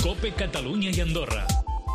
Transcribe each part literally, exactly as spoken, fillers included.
COPE Catalunya i Andorra.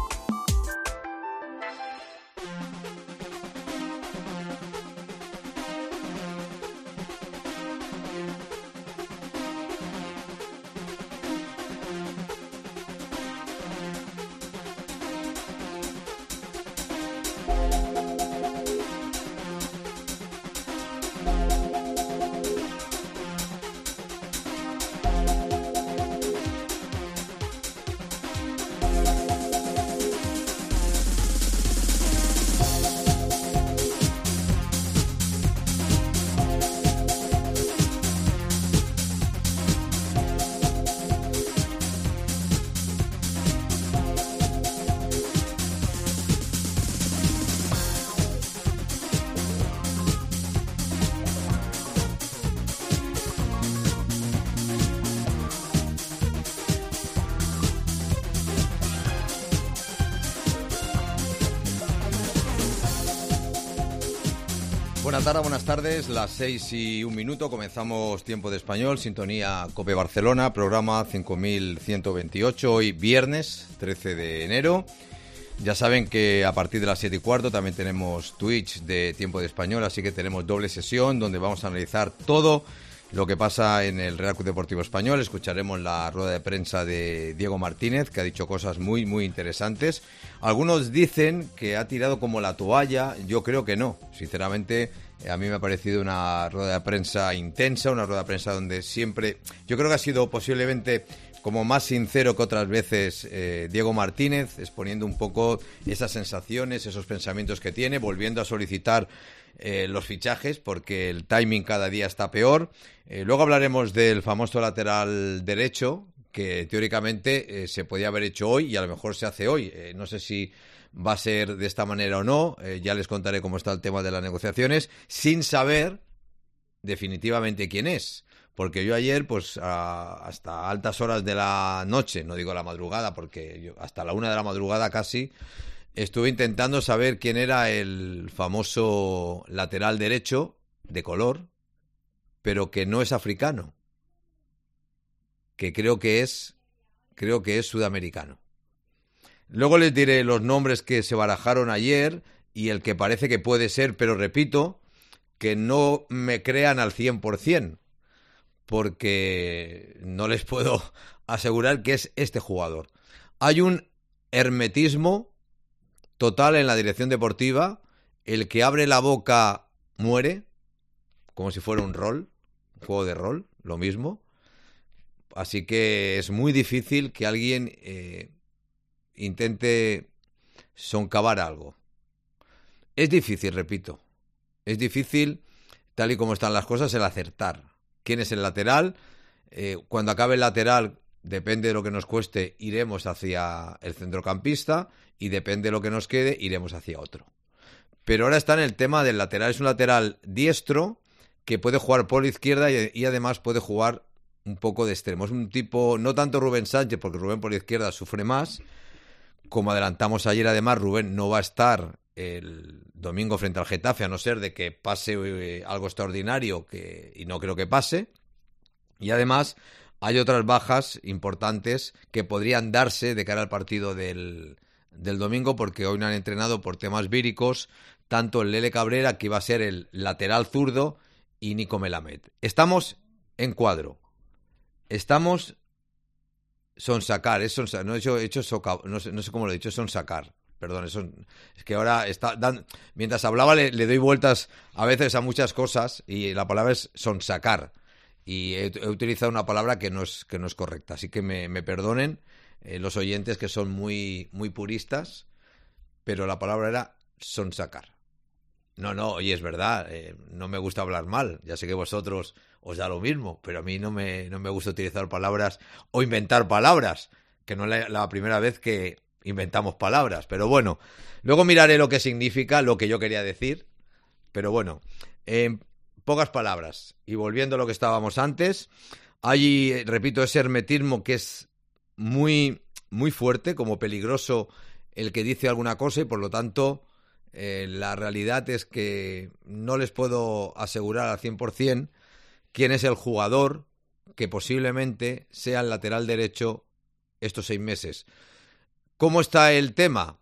Buenas tardes, buenas tardes, las seis y un minuto, comenzamos Tiempo de Español, sintonía COPE Barcelona, programa cinco mil ciento veintiocho, hoy viernes trece de enero. Ya saben que a partir de las siete y cuarto también tenemos Twitch de Tiempo de Español, así que tenemos doble sesión donde vamos a analizar todo lo que pasa en el Real Club Deportivo Español. Escucharemos la rueda de prensa de Diego Martínez, que ha dicho cosas muy, muy interesantes. Algunos dicen que ha tirado como la toalla, yo creo que no. Sinceramente, a mí me ha parecido una rueda de prensa intensa, una rueda de prensa donde siempre... Yo creo que ha sido posiblemente como más sincero que otras veces eh, Diego Martínez, exponiendo un poco esas sensaciones, esos pensamientos que tiene, volviendo a solicitar Eh, los fichajes porque el timing cada día está peor. Eh, luego hablaremos del famoso lateral derecho que teóricamente eh, se podía haber hecho hoy y a lo mejor se hace hoy. Eh, no sé si va a ser de esta manera o no. Eh, ya les contaré cómo está el tema de las negociaciones sin saber definitivamente quién es. Porque yo ayer, pues a, hasta altas horas de la noche, no digo la madrugada, porque yo, hasta la una de la madrugada casi, estuve intentando saber quién era el famoso lateral derecho de color, pero que no es africano, que creo que es, creo que es sudamericano. Luego les diré los nombres que se barajaron ayer y el que parece que puede ser, pero repito, que no me crean al cien por ciento, porque no les puedo asegurar que es este jugador. Hay un hermetismo total en la dirección deportiva. El que abre la boca muere, como si fuera un rol, un juego de rol, lo mismo. Así que es muy difícil que alguien eh, intente soncavar algo. Es difícil, repito, es difícil, tal y como están las cosas, el acertar. ¿Quién es el lateral? Eh, cuando acabe el lateral, depende de lo que nos cueste, iremos hacia el centrocampista y depende de lo que nos quede, iremos hacia otro. Pero ahora está en el tema del lateral. Es un lateral diestro que puede jugar por la izquierda y, y además puede jugar un poco de extremo. Es un tipo, no tanto Rubén Sánchez, porque Rubén por la izquierda sufre más. Como adelantamos ayer, además, Rubén no va a estar el domingo frente al Getafe, a no ser de que pase eh, algo extraordinario, que, y no creo que pase. Y además hay otras bajas importantes que podrían darse de cara al partido del, del domingo, porque hoy no han entrenado por temas víricos tanto el Lele Cabrera, que iba a ser el lateral zurdo, y Nico Melamed. Estamos en cuadro. Estamos sonsacar, es sonsacar, no he hecho, he hecho soca, no sé, no sé cómo lo he dicho, sonsacar. Perdón, eso, es que ahora está dan, mientras hablaba le, le doy vueltas a veces a muchas cosas y la palabra es sonsacar. Y he, he utilizado una palabra que no es, que no es correcta, así que me, me perdonen eh, los oyentes que son muy, muy puristas, pero la palabra era sonsacar. No, no, y es verdad, eh, no me gusta hablar mal, ya sé que vosotros os da lo mismo, pero a mí no me, no me gusta utilizar palabras o inventar palabras, que no es la, la primera vez que inventamos palabras, pero bueno, luego miraré lo que significa lo que yo quería decir, pero bueno, en pocas palabras, y volviendo a lo que estábamos antes, hay, repito, ese hermetismo que es muy, muy fuerte, como peligroso el que dice alguna cosa, y por lo tanto eh, la realidad es que no les puedo asegurar al cien por ciento quién es el jugador que posiblemente sea el lateral derecho estos seis meses. ¿Cómo está el tema?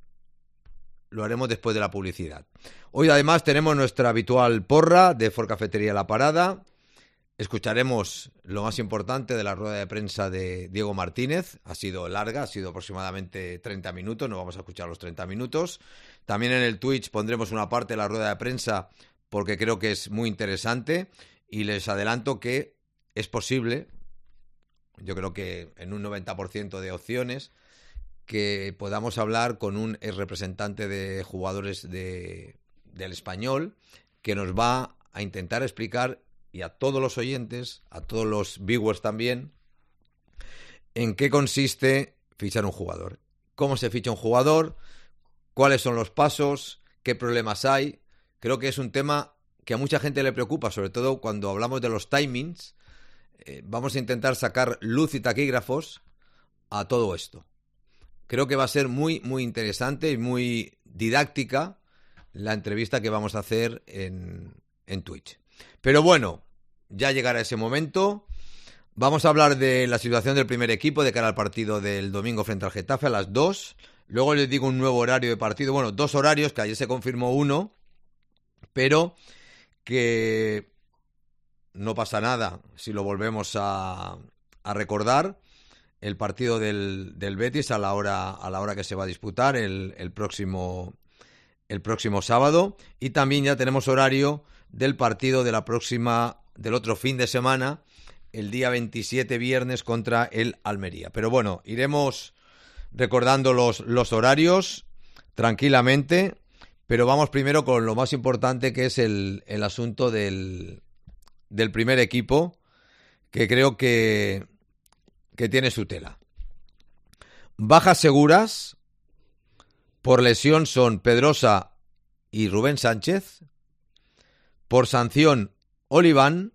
Lo haremos después de la publicidad. Hoy además tenemos nuestra habitual porra de Ford Cafetería La Parada. Escucharemos lo más importante de la rueda de prensa de Diego Martínez. Ha sido larga, ha sido aproximadamente treinta minutos, no vamos a escuchar los treinta minutos. También en el Twitch pondremos una parte de la rueda de prensa porque creo que es muy interesante y les adelanto que es posible, yo creo que en un noventa por ciento de opciones, que podamos hablar con un ex representante de jugadores de, del Español que nos va a intentar explicar, y a todos los oyentes, a todos los viewers también, en qué consiste fichar un jugador. Cómo se ficha un jugador, cuáles son los pasos, qué problemas hay. Creo que es un tema que a mucha gente le preocupa, sobre todo cuando hablamos de los timings. Eh, vamos a intentar sacar luz y taquígrafos a todo esto. Creo que va a ser muy, muy interesante y muy didáctica la entrevista que vamos a hacer en, en Twitch. Pero bueno, ya llegará ese momento. Vamos a hablar de la situación del primer equipo de cara al partido del domingo frente al Getafe a las dos. Luego les digo un nuevo horario de partido. Bueno, dos horarios, que ayer se confirmó uno, pero que no pasa nada si lo volvemos a, a recordar. El partido del, del Betis a la hora a la hora que se va a disputar el, el próximo el próximo sábado, y también ya tenemos horario del partido de la próxima del otro fin de semana, el día veintisiete viernes contra el Almería. Pero bueno, iremos recordando los los horarios tranquilamente, pero vamos primero con lo más importante, que es el el asunto del del primer equipo, que creo que que tiene su tela. Bajas seguras por lesión son Pedrosa y Rubén Sánchez. Por sanción, Oliván.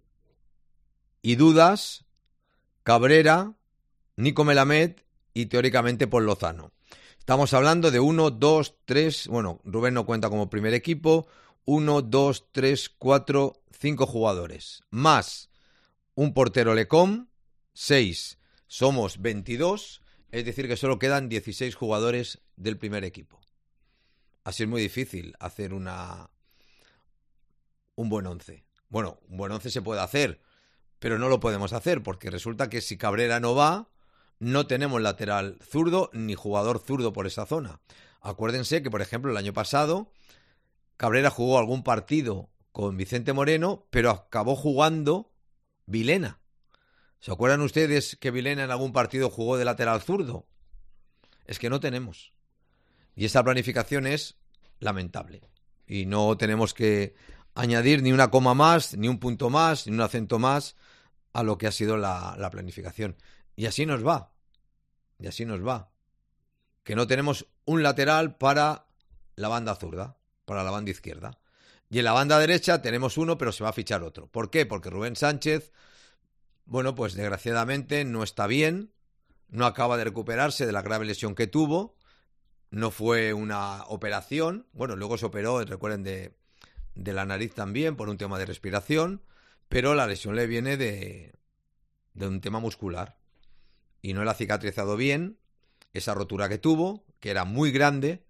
Y dudas, Cabrera, Nico Melamed y teóricamente Paul Lozano. Estamos hablando de uno, dos, tres... Bueno, Rubén no cuenta como primer equipo. uno, dos, tres, cuatro, cinco jugadores. Más un portero Lecom, seis. Somos veintidós, es decir que solo quedan dieciséis jugadores del primer equipo. Así es muy difícil hacer una un buen once. Bueno, un buen once se puede hacer, pero no lo podemos hacer porque resulta que si Cabrera no va, no tenemos lateral zurdo ni jugador zurdo por esa zona. Acuérdense que, por ejemplo, el año pasado Cabrera jugó algún partido con Vicente Moreno, pero acabó jugando Vilena. ¿Se acuerdan ustedes que Vilena en algún partido jugó de lateral zurdo? Es que no tenemos. Y esta planificación es lamentable. Y no tenemos que añadir ni una coma más, ni un punto más, ni un acento más a lo que ha sido la, la planificación. Y así nos va. Y así nos va. Que no tenemos un lateral para la banda zurda, para la banda izquierda. Y en la banda derecha tenemos uno, pero se va a fichar otro. ¿Por qué? Porque Rubén Sánchez, bueno, pues desgraciadamente no está bien, no acaba de recuperarse de la grave lesión que tuvo, no fue una operación, bueno, luego se operó, recuerden, de, de la nariz también por un tema de respiración, pero la lesión le viene de, de un tema muscular y no le ha cicatrizado bien esa rotura que tuvo, que era muy grande,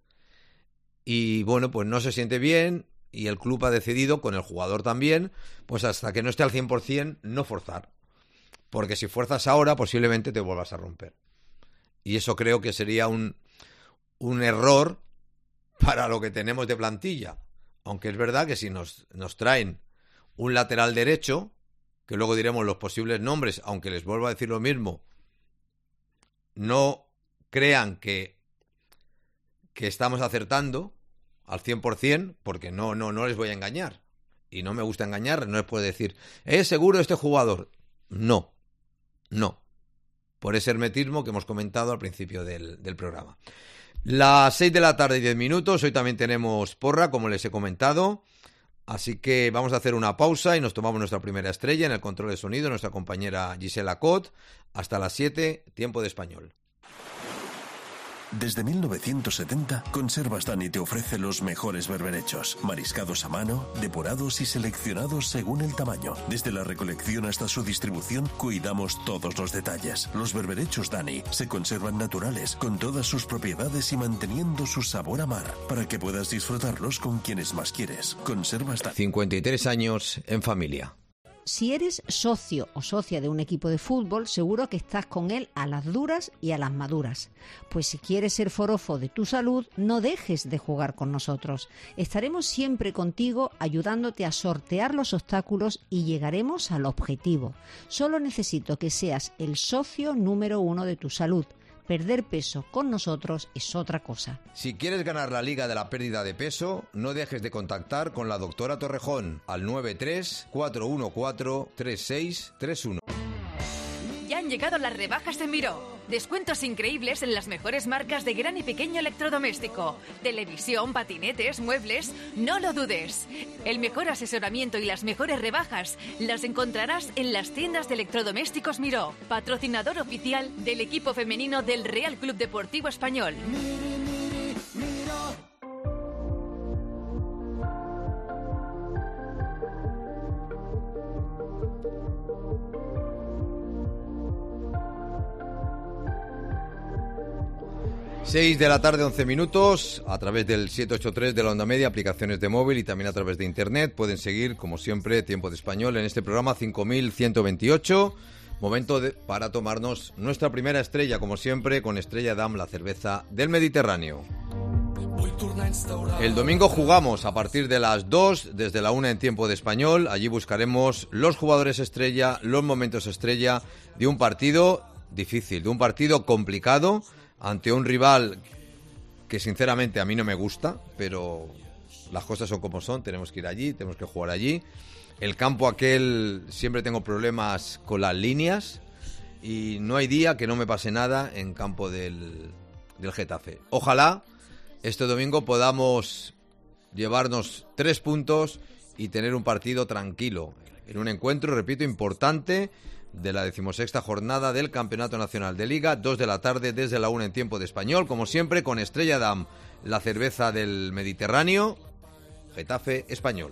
y bueno, pues no se siente bien y el club ha decidido, con el jugador también, pues hasta que no esté al cien por ciento no forzar. Porque si fuerzas ahora, posiblemente te vuelvas a romper. Y eso creo que sería un, un error para lo que tenemos de plantilla. Aunque es verdad que si nos, nos traen un lateral derecho, que luego diremos los posibles nombres, aunque les vuelvo a decir lo mismo, no crean que, que estamos acertando al cien por ciento, porque no, no, no les voy a engañar. Y no me gusta engañar, no les puedo decir, ¿es seguro este jugador? No. No, por ese hermetismo que hemos comentado al principio del, del programa. Las seis de la tarde y diez minutos, hoy también tenemos porra, como les he comentado, así que vamos a hacer una pausa y nos tomamos nuestra primera estrella en el control de sonido, nuestra compañera Gisela Cot, hasta las siete, tiempo de español. Desde mil novecientos setenta, Conservas Dani te ofrece los mejores berberechos, mariscados a mano, depurados y seleccionados según el tamaño. Desde la recolección hasta su distribución, cuidamos todos los detalles. Los berberechos Dani se conservan naturales, con todas sus propiedades y manteniendo su sabor a mar, para que puedas disfrutarlos con quienes más quieres. Conservas Dani. cincuenta y tres años en familia. Si eres socio o socia de un equipo de fútbol, seguro que estás con él a las duras y a las maduras. Pues si quieres ser forofo de tu salud, no dejes de jugar con nosotros. Estaremos siempre contigo ayudándote a sortear los obstáculos y llegaremos al objetivo. Solo necesito que seas el socio número uno de tu salud. Perder peso con nosotros es otra cosa. Si quieres ganar la Liga de la Pérdida de Peso, no dejes de contactar con la doctora Torrejón al nueve tres cuatro uno cuatro tres seis tres uno. Ya han llegado las rebajas de Miró. Descuentos increíbles en las mejores marcas de gran y pequeño electrodoméstico. Televisión, patinetes, muebles, no lo dudes. El mejor asesoramiento y las mejores rebajas las encontrarás en las tiendas de electrodomésticos Miró, patrocinador oficial del equipo femenino del Real Club Deportivo Español. seis de la tarde, once minutos, a través del siete ocho tres de la onda media, aplicaciones de móvil y también a través de internet. Pueden seguir, como siempre, Tiempo de Español en este programa cinco mil ciento veintiocho. Momento de, para tomarnos nuestra primera estrella, como siempre, con Estrella Damm, la cerveza del Mediterráneo. El domingo jugamos a partir de las dos, desde la una en Tiempo de Español. Allí buscaremos los jugadores estrella, los momentos estrella de un partido difícil, de un partido complicado, ante un rival que sinceramente a mí no me gusta, pero las cosas son como son, tenemos que ir allí, tenemos que jugar allí. El campo aquel, siempre tengo problemas con las líneas y no hay día que no me pase nada en campo del, del Getafe. Ojalá este domingo podamos llevarnos tres puntos y tener un partido tranquilo, en un encuentro, repito, importante, de la decimosexta jornada del Campeonato Nacional de Liga, dos de la tarde desde la una en Tiempo de Español, como siempre con Estrella Damm, la cerveza del Mediterráneo, Getafe Español.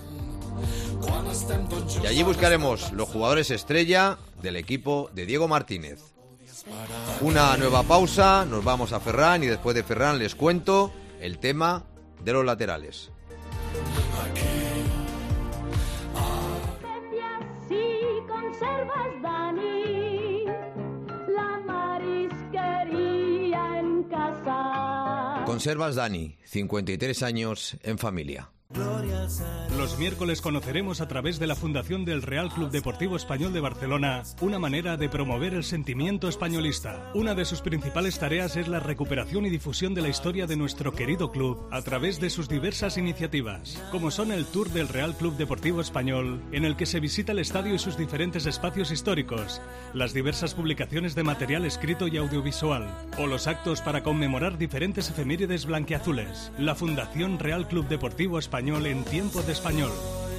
Y allí buscaremos los jugadores estrella del equipo de Diego Martínez. Una nueva pausa, nos vamos a Ferran y después de Ferran les cuento el tema de los laterales. Conservas Dani, cincuenta y tres años en familia. Los miércoles conoceremos a través de la Fundación del Real Club Deportivo Español de Barcelona una manera de promover el sentimiento españolista. Una de sus principales tareas es la recuperación y difusión de la historia de nuestro querido club a través de sus diversas iniciativas, como son el Tour del Real Club Deportivo Español, en el que se visita el estadio y sus diferentes espacios históricos, las diversas publicaciones de material escrito y audiovisual, o los actos para conmemorar diferentes efemérides blanquiazules. La Fundación Real Club Deportivo Español en Tiempo de Español.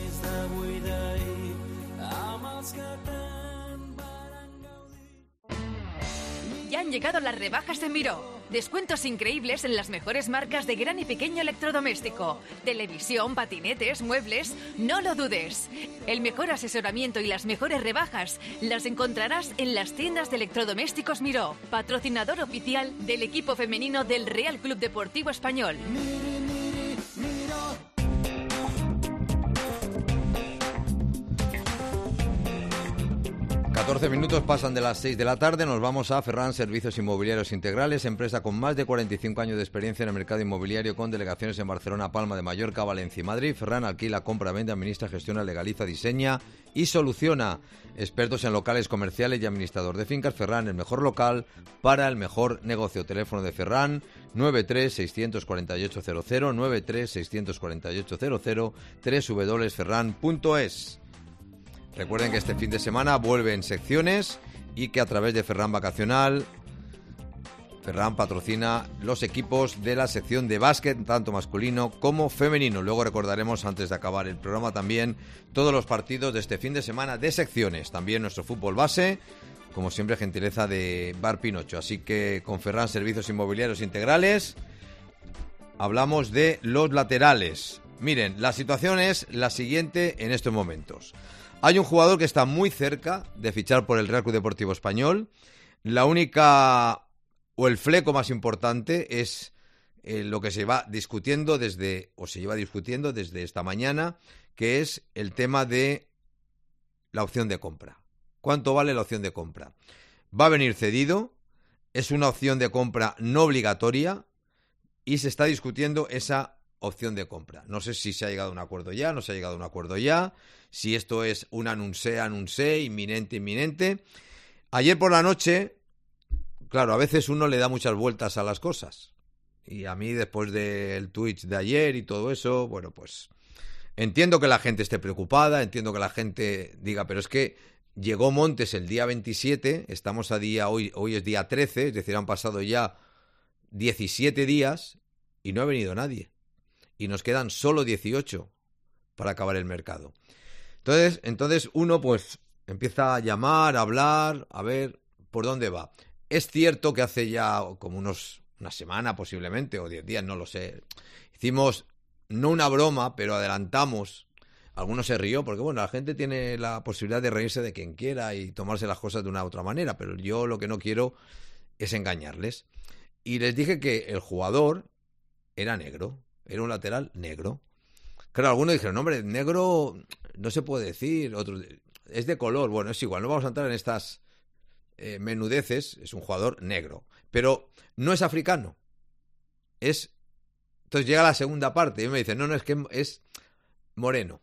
Ya han llegado las rebajas de Miró. Descuentos increíbles en las mejores marcas de gran y pequeño electrodoméstico. Televisión, patinetes, muebles, no lo dudes. El mejor asesoramiento y las mejores rebajas las encontrarás en las tiendas de electrodomésticos Miró, patrocinador oficial del equipo femenino del Real Club Deportivo Español. catorce minutos pasan de las seis de la tarde, nos vamos a Ferran Servicios Inmobiliarios Integrales, empresa con más de cuarenta y cinco años de experiencia en el mercado inmobiliario, con delegaciones en Barcelona, Palma de Mallorca, Valencia y Madrid. Ferran alquila, compra, vende, administra, gestiona, legaliza, diseña y soluciona. Expertos en locales comerciales y administrador de fincas. Ferran, el mejor local para el mejor negocio. Teléfono de Ferran, nueve tres seis cuatro ocho cero cero, nueve tres seis cuatro ocho cero cero, doble u doble u doble u punto ferran punto es. Recuerden que este fin de semana vuelven secciones y que a través de Ferran Vacacional, Ferran patrocina los equipos de la sección de básquet, tanto masculino como femenino. Luego recordaremos, antes de acabar el programa, también todos los partidos de este fin de semana de secciones. También nuestro fútbol base, como siempre, gentileza de Bar Pinocho. Así que con Ferran Servicios Inmobiliarios Integrales hablamos de los laterales. Miren, la situación es la siguiente en estos momentos. Hay un jugador que está muy cerca de fichar por el Real Club Deportivo Español. La única o el fleco más importante es eh, lo que se va discutiendo desde, o se lleva discutiendo desde esta mañana, que es el tema de la opción de compra. ¿Cuánto vale la opción de compra? Va a venir cedido, es una opción de compra no obligatoria y se está discutiendo esa opción de compra. No sé si se ha llegado a un acuerdo ya, no se ha llegado a un acuerdo ya, si esto es un anuncé, anuncé, inminente, inminente. Ayer por la noche, claro, a veces uno le da muchas vueltas a las cosas. Y a mí, después del Twitch de ayer y todo eso, bueno, pues entiendo que la gente esté preocupada, entiendo que la gente diga, pero es que llegó Montes el día veintisiete, estamos a día, hoy, hoy es día trece, es decir, han pasado ya diecisiete días y no ha venido nadie. Y nos quedan solo dieciocho para acabar el mercado. Entonces, entonces uno pues empieza a llamar, a hablar, a ver por dónde va. Es cierto que hace ya como unos una semana posiblemente, o diez días, no lo sé, hicimos no una broma, pero adelantamos. Algunos se rió, porque bueno, la gente tiene la posibilidad de reírse de quien quiera y tomarse las cosas de una u otra manera, pero yo lo que no quiero es engañarles. Y les dije que el jugador era negro, era un lateral negro. Claro, algunos dijeron, no, hombre, negro no se puede decir, otros, es de color. Bueno, es igual, no vamos a entrar en estas eh, menudeces, es un jugador negro. Pero no es africano, es... Entonces llega la segunda parte y me dicen, no, no, es que es moreno.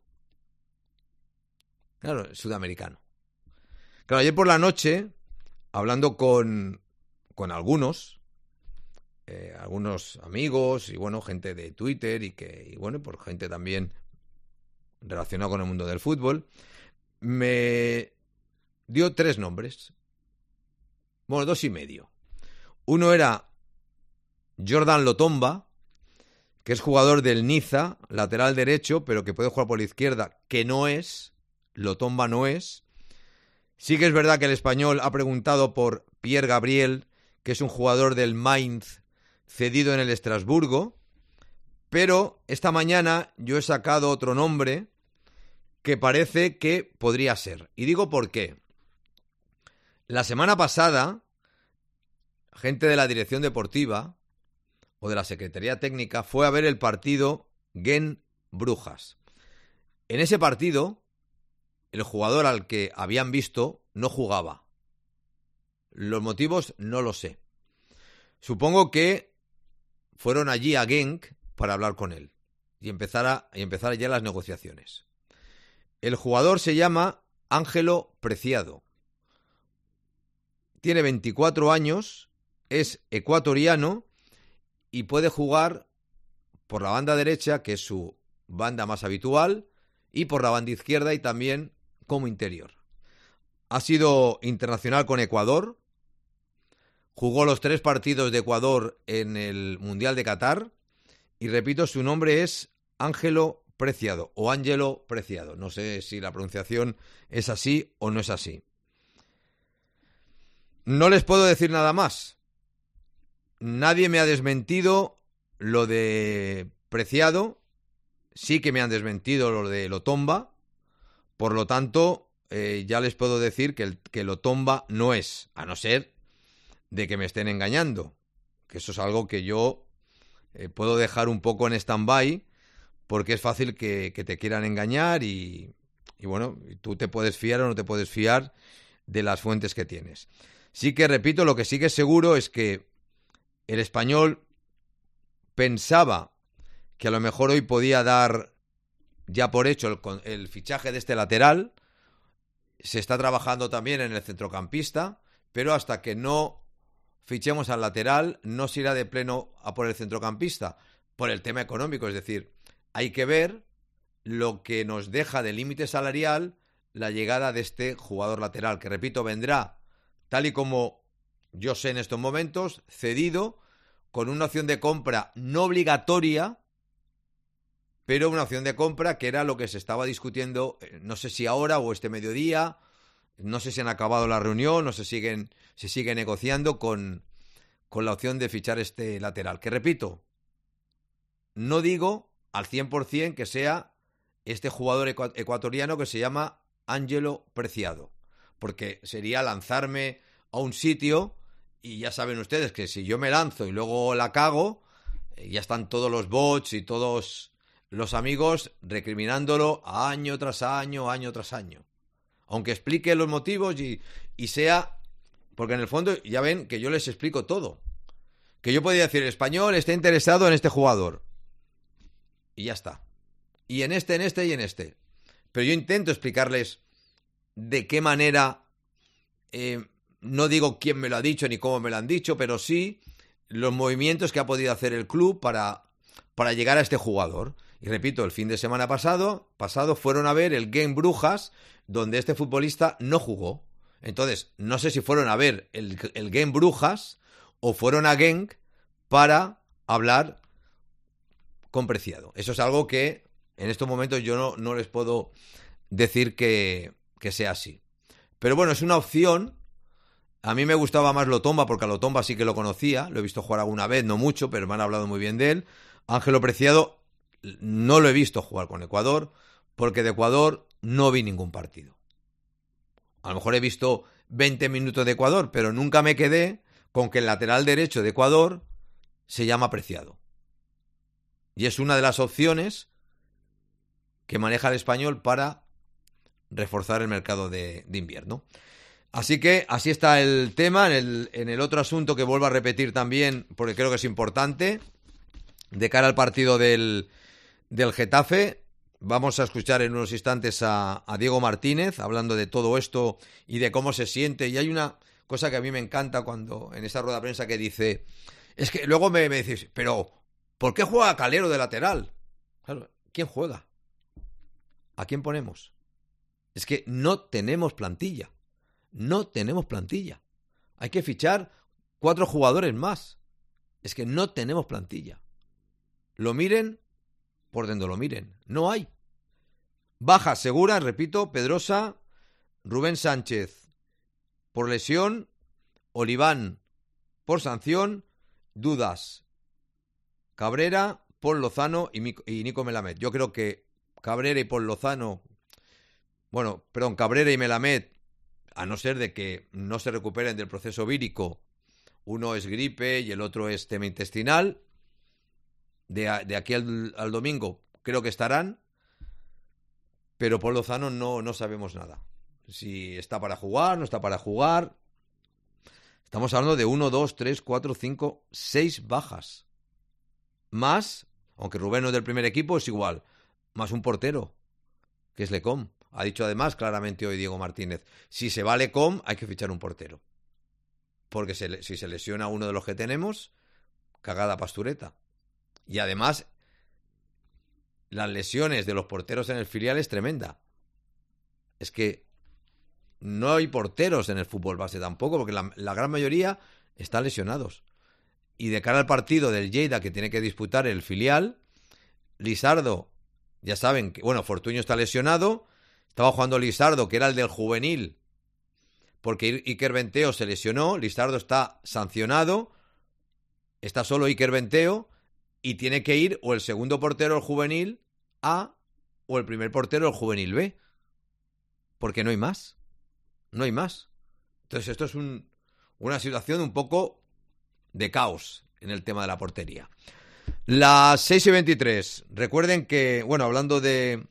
Claro, sudamericano. Claro, ayer por la noche, hablando con, con algunos, eh, algunos amigos y bueno, gente de Twitter y que y bueno, por gente también relacionada con el mundo del fútbol, me dio tres nombres. Bueno, dos y medio. Uno era Jordan Lotomba, que es jugador del Niza, lateral derecho, pero que puede jugar por la izquierda, que no es... Lotomba no es. Sí que es verdad que el Español ha preguntado por Pierre Gabriel, que es un jugador del Mainz cedido en el Estrasburgo, pero esta mañana yo he sacado otro nombre que parece que podría ser. Y digo por qué. La semana pasada, gente de la dirección deportiva o de la Secretaría Técnica fue a ver el partido Genk-Brujas. En ese partido, el jugador al que habían visto no jugaba. Los motivos no lo sé. Supongo que fueron allí a Genk para hablar con él y empezar, a, y empezar ya las negociaciones. El jugador se llama Ángelo Preciado. Tiene veinticuatro años, es ecuatoriano y puede jugar por la banda derecha, que es su banda más habitual, y por la banda izquierda y también como interior. Ha sido internacional con Ecuador, jugó los tres partidos de Ecuador en el Mundial de Qatar y repito, su nombre es Ángelo Preciado o Ángelo Preciado. No sé si la pronunciación es así o no es así. No les puedo decir nada más. Nadie me ha desmentido lo de Preciado, sí que me han desmentido lo de Lotomba. Por lo tanto, eh, ya les puedo decir que, el, que Lotomba no es, a no ser de que me estén engañando. Que eso es algo que yo eh, puedo dejar un poco en stand-by, porque es fácil que, que te quieran engañar y, y bueno, tú te puedes fiar o no te puedes fiar de las fuentes que tienes. Sí que, repito, lo que sí que es seguro es que el Español pensaba que a lo mejor hoy podía dar ya por hecho el, el fichaje de este lateral. Se está trabajando también en el centrocampista, pero hasta que no fichemos al lateral no se irá de pleno a por el centrocampista, por el tema económico. Es decir, hay que ver lo que nos deja de límite salarial la llegada de este jugador lateral, que repito, vendrá tal y como yo sé en estos momentos, cedido, con una opción de compra no obligatoria, pero una opción de compra que era lo que se estaba discutiendo, no sé si ahora o este mediodía, No sé si han acabado la reunión o se siguen, se sigue negociando con, con la opción de fichar este lateral. Que repito, no digo al cien por ciento que sea este jugador ecuatoriano que se llama Ángelo Preciado, porque sería lanzarme a un sitio y ya saben ustedes que si yo me lanzo y luego la cago, ya están todos los bots y todos los amigos recriminándolo año tras año, año tras año. Aunque explique los motivos y, y sea... Porque en el fondo ya ven que yo les explico todo. Que yo podría decir, el Español está interesado en este jugador. Y ya está. Y en este, en este y en este. Pero yo intento explicarles de qué manera... Eh, no digo quién me lo ha dicho ni cómo me lo han dicho, pero sí los movimientos que ha podido hacer el club para, para llegar a este jugador. Y repito, el fin de semana pasado, pasado fueron a ver el Genk Brujas, donde este futbolista no jugó. Entonces, no sé si fueron a ver el, el Genk Brujas o fueron a Genk para hablar con Preciado. Eso es algo que en estos momentos yo no, no les puedo decir que, que sea así. Pero bueno, es una opción. A mí me gustaba más Lotomba, porque a Lotomba sí que lo conocía. Lo he visto jugar alguna vez, no mucho, pero me han hablado muy bien de él. Ángelo Preciado no lo he visto jugar con Ecuador, porque de Ecuador no vi ningún partido. A lo mejor he visto veinte minutos de Ecuador, pero nunca me quedé con que el lateral derecho de Ecuador se llama Preciado. Y es una de las opciones que maneja el Español para reforzar el mercado de, de invierno. Así que así está el tema. En el, en el otro asunto que vuelvo a repetir también, porque creo que es importante, de cara al partido del, del Getafe, vamos a escuchar en unos instantes a, a Diego Martínez hablando de todo esto y de cómo se siente. Y hay una cosa que a mí me encanta cuando en esa rueda de prensa que dice, es que luego me, me decís, pero ¿por qué juega Calero de lateral? Claro, ¿quién juega? ¿A quién ponemos? Es que no tenemos plantilla. No tenemos plantilla. Hay que fichar cuatro jugadores más. Es que no tenemos plantilla. Lo miren por donde lo miren. No hay. Baja segura, repito, Pedrosa, Rubén Sánchez por lesión, Oliván por sanción, dudas, Cabrera, Paul Lozano y Nico Melamed. Yo creo que Cabrera y Paul Lozano, bueno, perdón, Cabrera y Melamed, a no ser de que no se recuperen del proceso vírico, uno es gripe y el otro es tema intestinal, de, de aquí al, al domingo creo que estarán, pero Paul Lozano no, no sabemos nada. Si está para jugar, no está para jugar. Estamos hablando de uno, dos, tres, cuatro, cinco, seis bajas. Más, aunque Rubén no es del primer equipo, es igual, más un portero, que es Lecom. Ha dicho además claramente hoy Diego Martínez, si se va Lecom hay que fichar un portero. Porque se, si se lesiona uno de los que tenemos, cagada pastureta. Y además, las lesiones de los porteros en el filial es tremenda. Es que no hay porteros en el fútbol base tampoco, porque la, la gran mayoría están lesionados. Y de cara al partido del Lleida que tiene que disputar el filial, Lizardo, ya saben que, bueno, Fortuño está lesionado, estaba jugando Lizardo, que era el del juvenil, porque Iker Benteo se lesionó, Lizardo está sancionado, está solo Iker Benteo, y tiene que ir o el segundo portero el juvenil A o el primer portero el juvenil B, porque no hay más, no hay más. Entonces esto es un, una situación un poco de caos en el tema de la portería. Las seis y veintitrés. Recuerden que, bueno, hablando de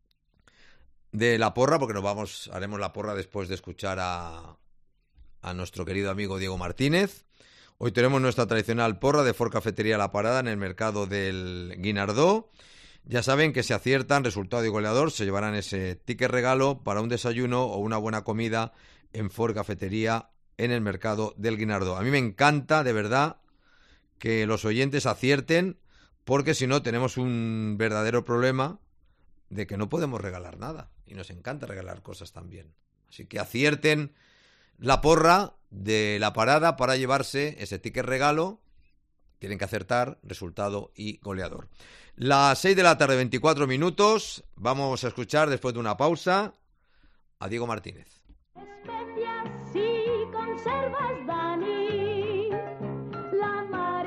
de la porra, porque nos vamos, haremos la porra después de escuchar a, a nuestro querido amigo Diego Martínez. Hoy tenemos nuestra tradicional porra de Ford Cafetería La Parada en el mercado del Guinardó. Ya saben que si aciertan resultado y goleador se llevarán ese ticket regalo para un desayuno o una buena comida en Ford Cafetería en el mercado del Guinardó. A mí me encanta, de verdad, que los oyentes acierten, porque si no tenemos un verdadero problema de que no podemos regalar nada. Y nos encanta regalar cosas también. Así que acierten la porra de La Parada para llevarse ese ticket regalo. Tienen que acertar resultado y goleador. Las seis de la tarde, veinticuatro minutos. Vamos a escuchar, después de una pausa, a Diego Martínez. gracias si conservas, Dani, la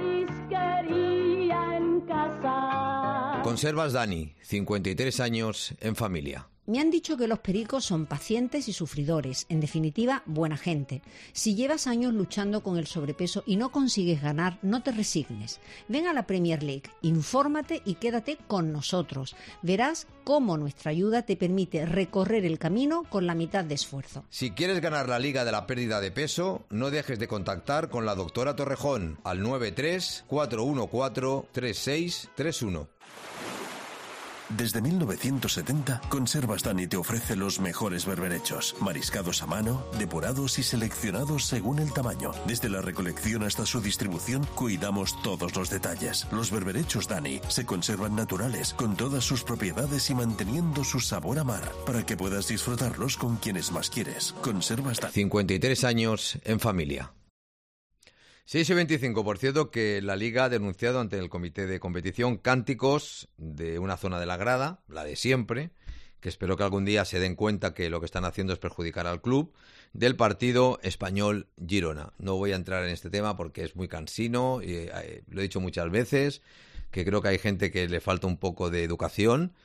marisquería en casa. Conservas Dani, cincuenta y tres años en familia. Me han dicho que los pericos son pacientes y sufridores, en definitiva, buena gente. Si llevas años luchando con el sobrepeso y no consigues ganar, no te resignes. Ven a la Premier League, infórmate y quédate con nosotros. Verás cómo nuestra ayuda te permite recorrer el camino con la mitad de esfuerzo. Si quieres ganar la Liga de la Pérdida de Peso, no dejes de contactar con la doctora Torrejón al nueve tres cuatro uno cuatro tres seis tres uno. Desde mil novecientos setenta, Conservas Dani te ofrece los mejores berberechos, mariscados a mano, depurados y seleccionados según el tamaño. Desde la recolección hasta su distribución, cuidamos todos los detalles. Los berberechos Dani se conservan naturales, con todas sus propiedades y manteniendo su sabor a mar, para que puedas disfrutarlos con quienes más quieres. Conservas Dani. cincuenta y tres años en familia. seis y veinticinco, por cierto, que la Liga ha denunciado ante el Comité de Competición cánticos de una zona de la grada, la de siempre, que espero que algún día se den cuenta que lo que están haciendo es perjudicar al club, del partido Español-Girona. No voy a entrar en este tema porque es muy cansino, y, eh, lo he dicho muchas veces, que creo que hay gente que le falta un poco de educación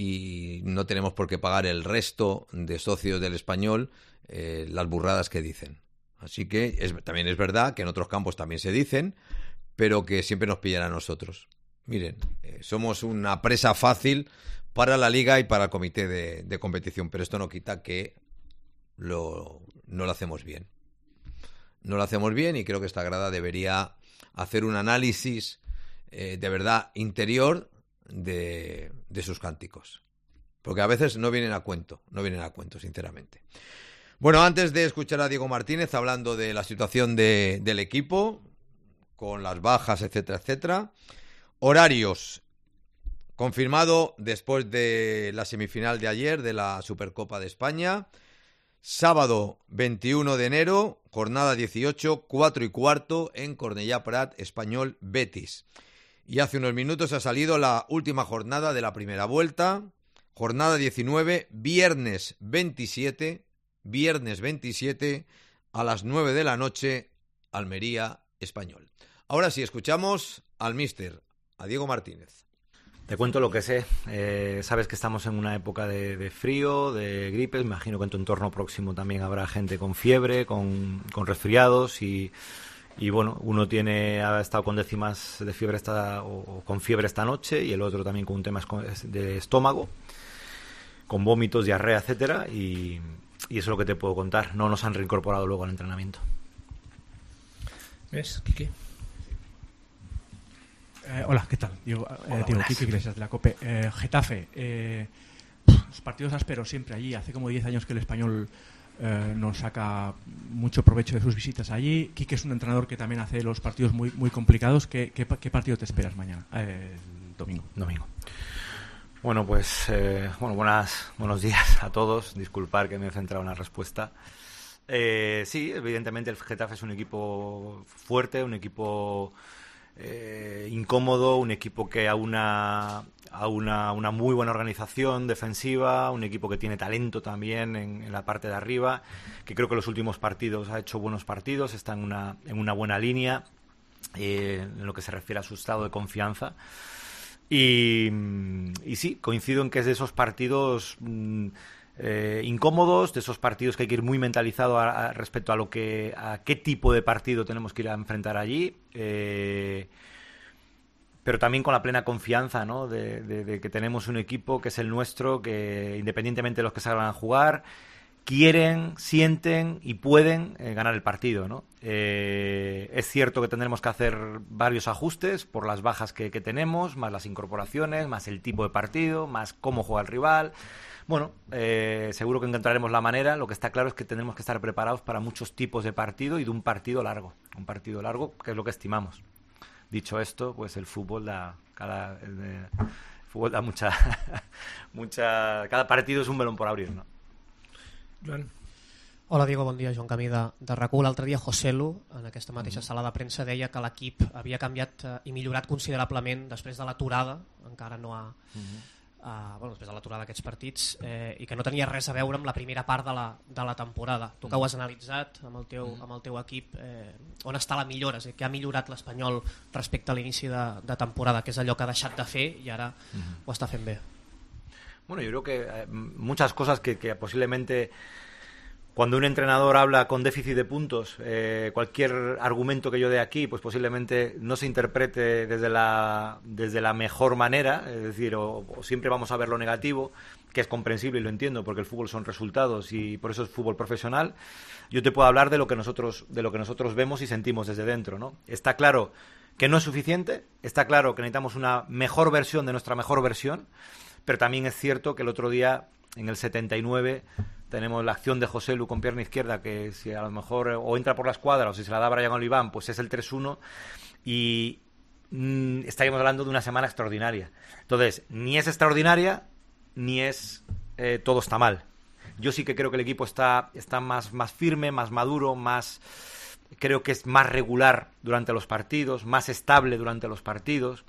y no tenemos por qué pagar el resto de socios del Español eh, las burradas que dicen. Así que es, también es verdad que en otros campos también se dicen, pero que siempre nos pillan a nosotros. Miren, eh, somos una presa fácil para la Liga y para el Comité de, de Competición, pero esto no quita que lo, no lo hacemos bien. No lo hacemos bien y creo que esta grada debería hacer un análisis eh, de verdad interior de, de sus cánticos. Porque a veces no vienen a cuento, no vienen a cuento, sinceramente. Bueno, antes de escuchar a Diego Martínez hablando de la situación de, del equipo, con las bajas, etcétera, etcétera, horarios. Confirmado después de la semifinal de ayer de la Supercopa de España. Sábado veintiuno de enero, jornada dieciocho, cuatro y cuarto en Cornellà Prat, Español Betis. Y hace unos minutos ha salido la última jornada de la primera vuelta, jornada diecinueve, viernes veintisiete, viernes veintisiete a las nueve de la noche, Almería Español. Ahora sí, escuchamos al míster, a Diego Martínez. Te cuento lo que sé. Eh, sabes que estamos en una época de, de frío, de gripes. Me imagino que en tu entorno próximo también habrá gente con fiebre, con, con resfriados y, y bueno, uno tiene ha estado con décimas de fiebre esta, o, o con fiebre esta noche y el otro también con un tema de estómago, con vómitos, diarrea, etcétera. Y, y eso es lo que te puedo contar. No nos han reincorporado luego al entrenamiento. ¿Ves, Quique? Eh, hola, ¿qué tal? Diego, eh, Hola, Diego Quique Iglesias de la COPE. Eh, Getafe, eh, los partidos ásperos siempre allí. Hace como diez años que el Español eh, nos saca mucho provecho de sus visitas allí. Quique es un entrenador que también hace los partidos muy muy complicados. ¿Qué, qué, qué partido te esperas mañana? Eh, el domingo. Domingo. Bueno, pues eh, bueno, buenas, buenos días a todos. Disculpar que me he centrado en la respuesta. Eh, sí, evidentemente el Getafe es un equipo fuerte, un equipo eh, incómodo, un equipo que a una a una, una muy buena organización defensiva, un equipo que tiene talento también en, en la parte de arriba, que creo que los últimos partidos ha hecho buenos partidos, está en una, en una buena línea eh, en lo que se refiere a su estado de confianza. Y, y sí, coincido en que es de esos partidos mmm, eh, incómodos, de esos partidos que hay que ir muy mentalizado a, a, respecto a lo que a qué tipo de partido tenemos que ir a enfrentar allí, eh, pero también con la plena confianza, ¿no? de, de, de que tenemos un equipo que es el nuestro, que independientemente de los que salgan a jugar, quieren, sienten y pueden eh, ganar el partido, ¿no? Eh, es cierto que tendremos que hacer varios ajustes por las bajas que, que tenemos, más las incorporaciones, más el tipo de partido, más cómo juega el rival. Bueno, eh, seguro que encontraremos la manera. Lo que está claro es que tenemos que estar preparados para muchos tipos de partido y de un partido largo. Un partido largo, que es lo que estimamos. Dicho esto, pues el fútbol da cada el, el fútbol da mucha mucha cada partido es un melón por abrir, ¿no? Joan. Hola, Diego, bon dia. Joan Camí de, de RAC u. L'altre dia Joselu, en aquesta mateixa sala de premsa, deia que l'equip havia canviat eh, i millorat considerablement després de l'aturada. Encara no ha, Uh, bueno, després de l'aturada d'aquests partits eh, i que no tenia res a veure amb la primera part de la, de la temporada. Tu que ho has analitzat amb el teu, amb el teu equip, eh, on està la millora? És a dir, què ha millorat l'Espanyol respecte a l'inici de, de temporada, que és allò que ha deixat de fer i ara uh-huh. ho està fent bé? Bueno, yo creo que eh, muchas cosas que, que posiblemente cuando un entrenador habla con déficit de puntos, eh, cualquier argumento que yo dé aquí, pues posiblemente no se interprete desde la, desde la mejor manera, es decir, o, o siempre vamos a ver lo negativo, que es comprensible y lo entiendo, porque el fútbol son resultados y por eso es fútbol profesional. Yo te puedo hablar de lo que nosotros, de lo que nosotros vemos y sentimos desde dentro, ¿no? Está claro que no es suficiente, está claro que necesitamos una mejor versión de nuestra mejor versión, pero también es cierto que el otro día, en el setenta y nueve, tenemos la acción de Joselu con pierna izquierda, que si a lo mejor o entra por la escuadra o si se la da a Brian Oliván, pues es el tres uno, y mmm, estaríamos hablando de una semana extraordinaria. Entonces, ni es extraordinaria, ni es eh, todo está mal. Yo sí que creo que el equipo está, está más, más firme, más maduro, más... creo que es más regular durante los partidos, más estable durante los partidos.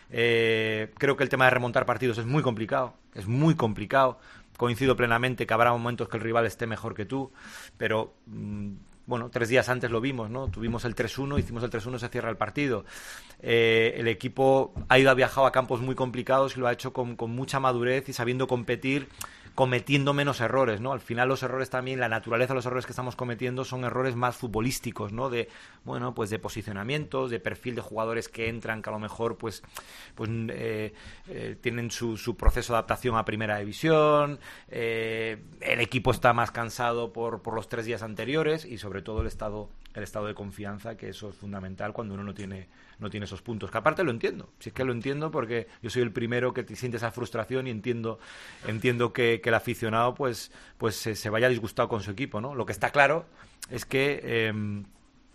Eh, creo que el tema de remontar partidos es muy complicado, es muy complicado. Coincido plenamente que habrá momentos que el rival esté mejor que tú, pero mmm, bueno, tres días antes lo vimos, ¿no? Tuvimos el tres uno, hicimos el tres uno, se cierra el partido. Eh, el equipo ha ido a viajar a campos muy complicados y lo ha hecho con, con mucha madurez y sabiendo competir, cometiendo menos errores, ¿no? Al final los errores también, la naturaleza de los errores que estamos cometiendo son errores más futbolísticos, ¿no? De, bueno, pues de posicionamientos, de perfil de jugadores que entran, que a lo mejor pues, pues eh, eh, tienen su, su proceso de adaptación a primera división, eh, el equipo está más cansado por, por los tres días anteriores y sobre todo el estado, el estado de confianza, que eso es fundamental cuando uno no tiene, no tiene esos puntos, que aparte lo entiendo, si es que lo entiendo porque yo soy el primero que te siente esa frustración y entiendo, entiendo que que el aficionado pues pues se, se vaya disgustado con su equipo, ¿no? Lo que está claro es que eh,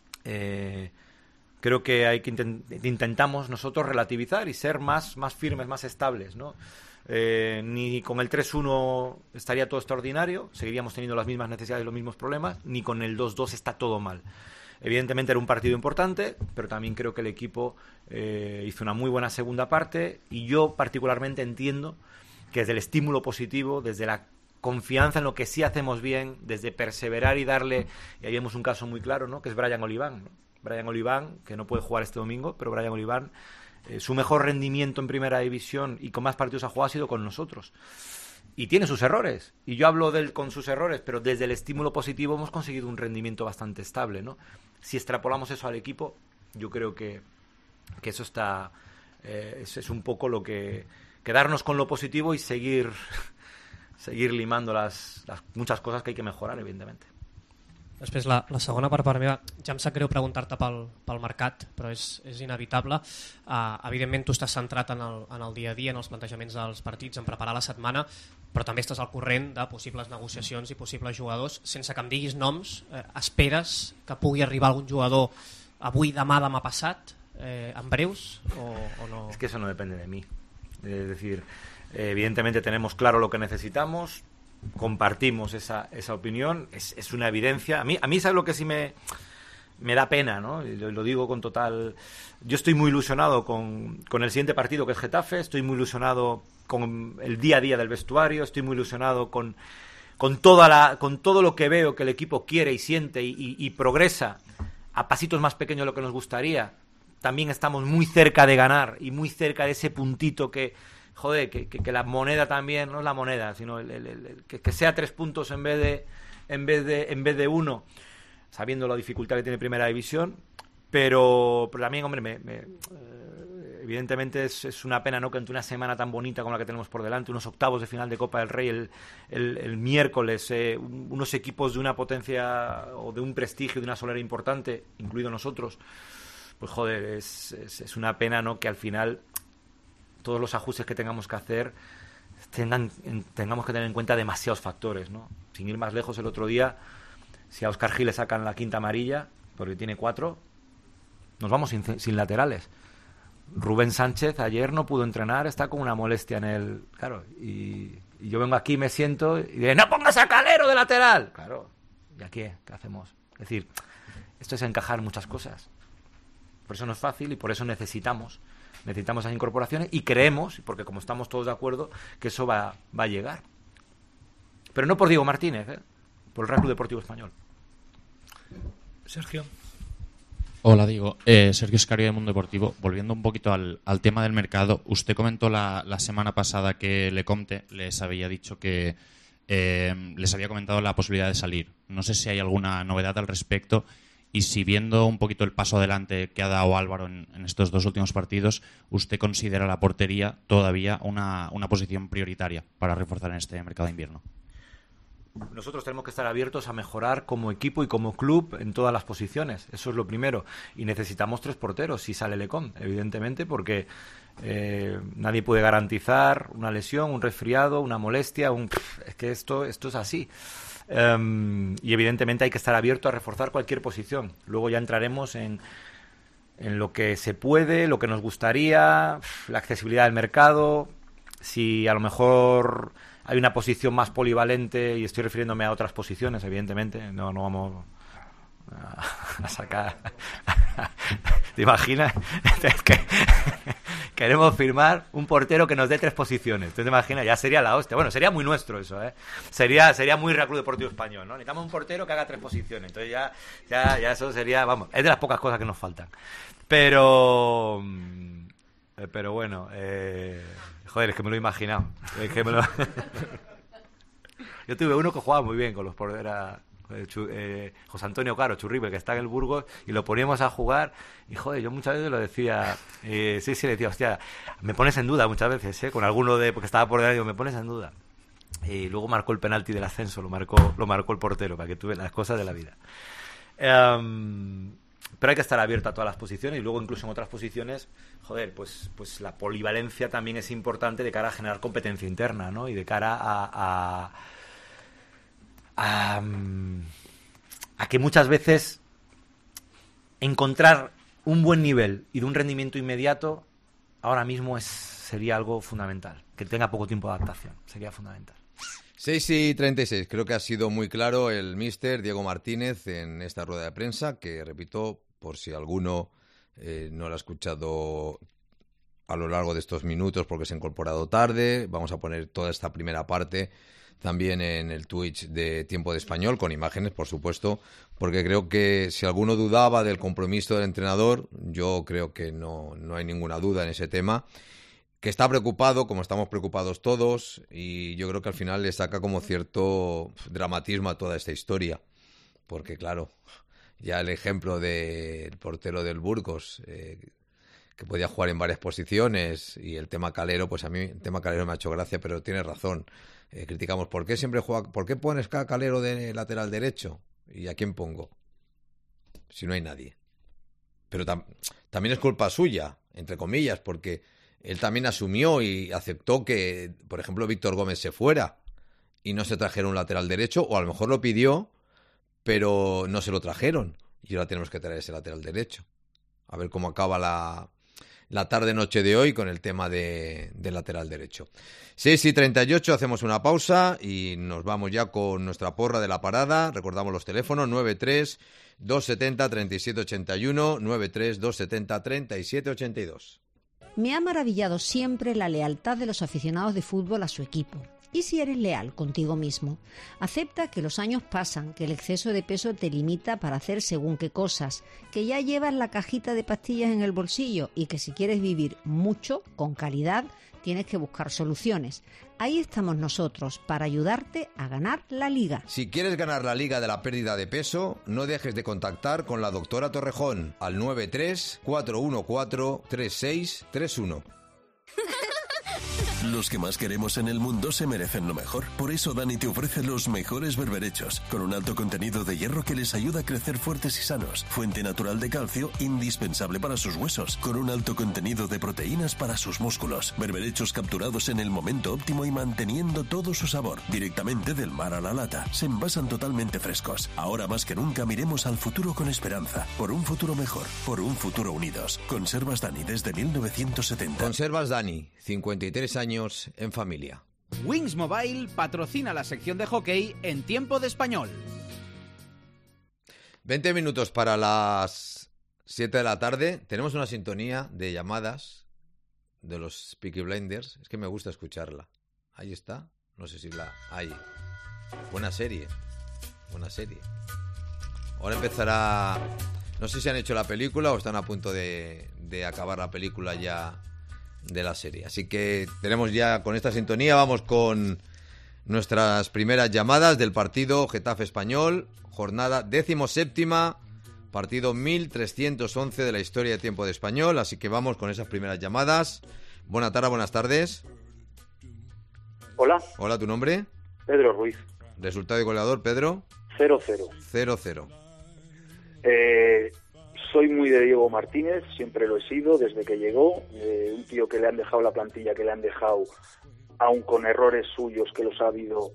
eh, creo que hay que intent- intentamos nosotros relativizar y ser más, más firmes, más estables, ¿no? Eh, ni con el tres uno estaría todo extraordinario, seguiríamos teniendo las mismas necesidades y los mismos problemas, ni con el dos dos está todo mal. Evidentemente era un partido importante, pero también creo que el equipo eh, hizo una muy buena segunda parte y yo particularmente entiendo que desde el estímulo positivo, desde la confianza en lo que sí hacemos bien, desde perseverar y darle, y ahí vemos un caso muy claro, ¿no? Que es Brian Oliván, ¿no? Brian Oliván, que no puede jugar este domingo, pero Brian Oliván, eh, su mejor rendimiento en primera división y con más partidos ha jugado ha sido con nosotros. Y tiene sus errores, y yo hablo de él con sus errores, pero desde el estímulo positivo hemos conseguido un rendimiento bastante estable, ¿no? Si extrapolamos eso al equipo, yo creo que, que eso está, eh, es, es un poco lo que... quedarnos con lo positivo y seguir seguir limando les, les muchas coses que hay que mejorar, evidentment. Després, la, la segona per part meva, ja em sap greu preguntar-te pel, pel mercat, però és, és inevitable. Uh, evidentment, tu estàs centrat en el, en el dia a dia, en els plantejaments dels partits, en preparar la setmana, però també estàs al corrent de possibles negociacions i possibles jugadors. Sense que em diguis noms, eh, esperes que pugui arribar algun jugador avui, demà, demà passat, eh, en breus, o, o no? Es que eso no depende de mí. Es decir, eh, evidentemente tenemos claro lo que necesitamos, compartimos esa, esa opinión, es, es una evidencia. A mí, a mí ¿sabes lo que sí me, me da pena, ¿no? Y lo, lo digo con total... Yo estoy muy ilusionado con, con el siguiente partido, que es Getafe, estoy muy ilusionado con el día a día del vestuario, estoy muy ilusionado con, con, toda la, con todo lo que veo que el equipo quiere y siente y, y, y progresa a pasitos más pequeños de lo que nos gustaría. También estamos muy cerca de ganar y muy cerca de ese puntito que, joder, que, que, que la moneda también, no es la moneda, sino el, el, el, que, que sea tres puntos en vez de en vez de en vez de uno, sabiendo la dificultad que tiene Primera División, pero, pero también, hombre, me, me, eh, evidentemente es, es una pena, ¿no?, que ante una semana tan bonita como la que tenemos por delante, unos octavos de final de Copa del Rey el, el, el miércoles, eh, unos equipos de una potencia o de un prestigio, de una solera importante, incluido nosotros. Pues joder, es, es, es una pena, ¿no?, que al final todos los ajustes que tengamos que hacer tengan, tengamos que tener en cuenta demasiados factores, ¿no? Sin ir más lejos, el otro día, si a Óscar Gil le sacan la quinta amarilla, porque tiene cuatro, nos vamos sin, sin laterales. Rubén Sánchez ayer no pudo entrenar, está con una molestia en el... Claro, y, y yo vengo aquí, me siento y digo, ¡no pongas a Calero de lateral! Claro, ¿y aquí qué hacemos? Es decir, esto es encajar muchas cosas. Por eso no es fácil y por eso necesitamos necesitamos esas incorporaciones y creemos, porque como estamos todos de acuerdo, que eso va, va a llegar. Pero no por Diego Martínez, ¿eh? Por el Real Club Deportivo Español. Sergio. Hola, Diego. Eh, Sergio Escario de Mundo Deportivo. Volviendo un poquito al, al tema del mercado, usted comentó la, la semana pasada que Lecomte les había dicho que eh, les había comentado la posibilidad de salir. No sé si hay alguna novedad al respecto y si viendo un poquito el paso adelante que ha dado Álvaro en, en estos dos últimos partidos, usted considera la portería todavía una, una posición prioritaria para reforzar en este mercado de invierno. Nosotros tenemos que estar abiertos a mejorar como equipo y como club en todas las posiciones. Eso es lo primero. Y necesitamos tres porteros si sale Lecom, evidentemente, porque eh, nadie puede garantizar una lesión, un resfriado, una molestia. Un... Es que esto, esto es así. Um, y evidentemente hay que estar abierto a reforzar cualquier posición. Luego ya entraremos en, en lo que se puede, lo que nos gustaría, la accesibilidad del mercado, si a lo mejor hay una posición más polivalente, y estoy refiriéndome a otras posiciones, evidentemente, no, no vamos a, a sacar... ¿Te imaginas? Es que queremos firmar un portero que nos dé tres posiciones. ¿Tú te imaginas? Ya sería la hostia. Bueno, sería muy nuestro eso, ¿eh? Sería, sería muy Real Club Deportivo Español, ¿no? Necesitamos un portero que haga tres posiciones. Entonces ya, ya, ya eso sería, vamos, es de las pocas cosas que nos faltan. Pero... Pero bueno, eh... joder, es que me lo he imaginado. Es que me lo... Yo tuve uno que jugaba muy bien con los porteros, era eh, José Antonio Caro, Churribe, que está en el Burgos, y lo poníamos a jugar, y joder, yo muchas veces lo decía, eh, sí, sí, le decía, hostia, me pones en duda muchas veces, ¿eh? Con alguno de, porque estaba por delante, digo, me pones en duda. Y luego marcó el penalti del ascenso, lo marcó, lo marcó el portero, para que tuve las cosas de la vida. Um, pero hay que estar abierto a todas las posiciones, y luego incluso en otras posiciones, joder, pues, pues la polivalencia también es importante de cara a generar competencia interna, ¿no? Y de cara a, a, a, a que muchas veces encontrar un buen nivel y de un rendimiento inmediato ahora mismo es sería algo fundamental. Que tenga poco tiempo de adaptación, sería fundamental. seis y treinta y seis, creo que ha sido muy claro el míster Diego Martínez en esta rueda de prensa, que repito, por si alguno eh, no lo ha escuchado a lo largo de estos minutos porque se ha incorporado tarde, vamos a poner toda esta primera parte también en el Twitch de Tiempo de Español, con imágenes, por supuesto, porque creo que si alguno dudaba del compromiso del entrenador, yo creo que no, no hay ninguna duda en ese tema, que está preocupado, como estamos preocupados todos, y yo creo que al final le saca como cierto dramatismo a toda esta historia, porque claro, ya el ejemplo del portero del Burgos, eh, que podía jugar en varias posiciones, y el tema Calero, pues a mí el tema Calero me ha hecho gracia, pero tiene razón. Eh, criticamos, ¿por qué siempre juega, por qué pones a Calero de lateral derecho? ¿Y a quién pongo? Si no hay nadie. Pero tam- también es culpa suya, entre comillas, porque él también asumió y aceptó que, por ejemplo, Víctor Gómez se fuera y no se trajera un lateral derecho, o a lo mejor lo pidió, pero no se lo trajeron. Y ahora tenemos que traer ese lateral derecho. A ver cómo acaba la, la tarde-noche de hoy con el tema de, del lateral derecho. seis y treinta y ocho, hacemos una pausa y nos vamos ya con nuestra porra de la parada. Recordamos los teléfonos: nueve tres dos setenta treinta y siete ochenta y uno, nueve tres dos setenta treinta y siete ochenta y dos. Me ha maravillado siempre la lealtad de los aficionados de fútbol a su equipo. ¿Y si eres leal contigo mismo? Acepta que los años pasan, que el exceso de peso te limita para hacer según qué cosas, que ya llevas la cajita de pastillas en el bolsillo y que si quieres vivir mucho, con calidad, tienes que buscar soluciones. Ahí estamos nosotros para ayudarte a ganar la liga. Si quieres ganar la liga de la pérdida de peso, no dejes de contactar con la doctora Torrejón al nueve tres cuatro uno cuatro tres seis tres uno. Los que más queremos en el mundo se merecen lo mejor. Por eso Dani te ofrece los mejores berberechos, con un alto contenido de hierro que les ayuda a crecer fuertes y sanos. Fuente natural de calcio, indispensable para sus huesos, con un alto contenido de proteínas para sus músculos. Berberechos capturados en el momento óptimo y manteniendo todo su sabor, directamente del mar a la lata. Se envasan totalmente frescos. Ahora más que nunca miremos al futuro con esperanza. Por un futuro mejor, por un futuro unidos. Conservas Dani desde mil novecientos setenta. Conservas Dani, cincuenta y tres años en familia. Wings Mobile patrocina la sección de hockey en Tiempo de Español. veinte minutos para las siete de la tarde. Tenemos una sintonía de llamadas de los Peaky Blinders. Es que me gusta escucharla. Ahí está. No sé si la... Ahí. Buena serie. Buena serie. Ahora empezará... No sé si han hecho la película o están a punto de, de acabar la película ya de la serie. Así que tenemos ya con esta sintonía, vamos con nuestras primeras llamadas del partido Getafe Español, jornada decimoséptima, partido mil trescientos once de la historia de tiempo de Español. Así que vamos con esas primeras llamadas. Buenas tardes, buenas tardes. Hola. Hola, ¿tu nombre? Pedro Ruiz. Resultado de goleador, Pedro. cero cero. cero cero. Eh, soy muy de Diego Martínez, siempre lo he sido desde que llegó. Eh, un tío que le han dejado la plantilla, que le han dejado, aun con errores suyos que los ha habido,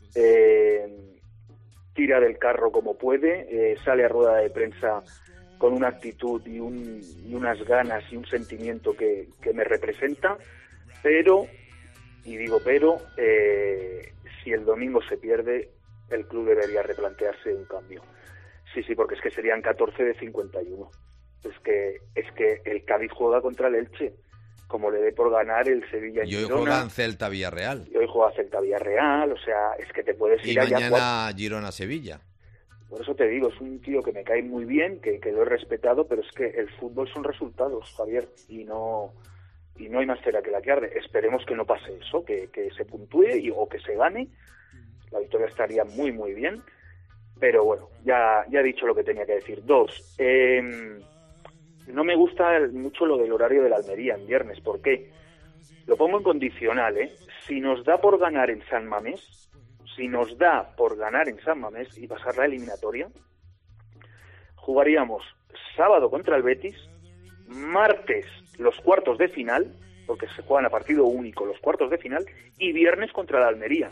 eh, tira del carro como puede, eh, sale a rueda de prensa con una actitud y, un, y unas ganas y un sentimiento que, que me representa, pero, y digo pero, eh, si el domingo se pierde, el club debería replantearse un cambio. Sí, sí, porque es que serían catorce de cincuenta y uno. Es que es que el Cádiz juega contra el Elche, como le dé por ganar el Sevilla en Y hoy Girona. juegan Celta Villarreal. Y hoy juega Celta Villarreal, o sea, es que te puedes Y ir allá. mañana Girona Sevilla. Por eso te digo, es un tío que me cae muy bien, que, que lo he respetado, pero es que el fútbol son resultados, Javier, y no y no hay más cera que la que arde. Esperemos que no pase eso, que, que se puntúe y, o que se gane. La victoria estaría muy, muy bien. Pero bueno, ya, ya he dicho lo que tenía que decir. Dos, eh, no me gusta mucho lo del horario de la Almería en viernes. ¿Por qué? Lo pongo en condicional, ¿eh? Si nos da por ganar en San Mamés, si nos da por ganar en San Mamés y pasar la eliminatoria, jugaríamos sábado contra el Betis, martes los cuartos de final, porque se juegan a partido único los cuartos de final, y viernes contra la Almería.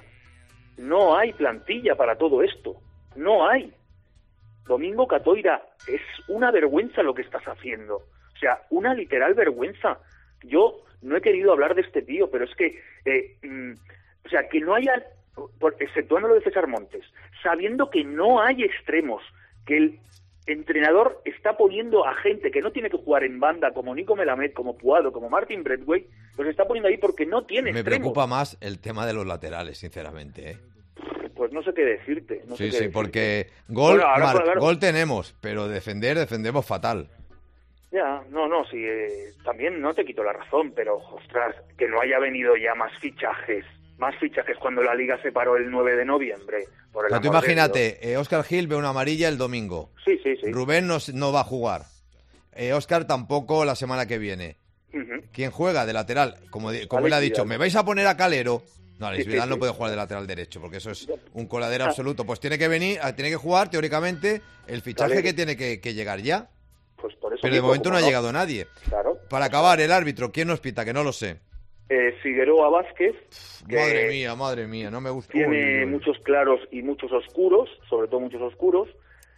No hay plantilla para todo esto. No hay. Domingo Catoira, es una vergüenza lo que estás haciendo. O sea, una literal vergüenza. Yo no he querido hablar de este tío, pero es que, eh, mm, o sea, que no haya, por, exceptuando lo de César Montes, sabiendo que no hay extremos, que el entrenador está poniendo a gente que no tiene que jugar en banda, como Nico Melamed, como Puado, como Martin Braithwaite, los está poniendo ahí porque no tiene Me extremos. preocupa más el tema de los laterales, sinceramente, ¿eh? Pues no sé qué decirte. No sí, sé qué sí, decirte. porque gol, Bueno, ahora, Marc, claro. gol tenemos, pero defender, defendemos fatal. Ya, no, no, sí, eh, también no te quito la razón, pero, ostras, que no haya venido ya más fichajes, más fichajes cuando la Liga se paró el nueve de noviembre. Por el O sea, tú amor de Dios. imagínate, eh, Óscar Gil ve una amarilla el domingo. Sí, sí, sí. Rubén no, no va a jugar. Eh, Óscar tampoco la semana que viene. Ujú. ¿Quién juega de lateral? Como, di- como Alex él ha dicho, Vidal. ¿me vais a poner a Calero? No, Alex Sí, sí, Vidal sí. no puede jugar de lateral derecho, porque eso es un coladero Ah. absoluto. Pues tiene que venir, ah, tiene que jugar, teóricamente, el fichaje Calero. que tiene que, que llegar ya. Pues por eso Pero de mismo, momento no como ha llegado nadie. Claro. Para acabar, el árbitro, ¿quién nos pita? Que no lo sé. Eh, Figueroa Vázquez, que Madre mía, madre mía, no me gusta. tiene Uy, uy, uy. muchos claros y muchos oscuros, sobre todo muchos oscuros.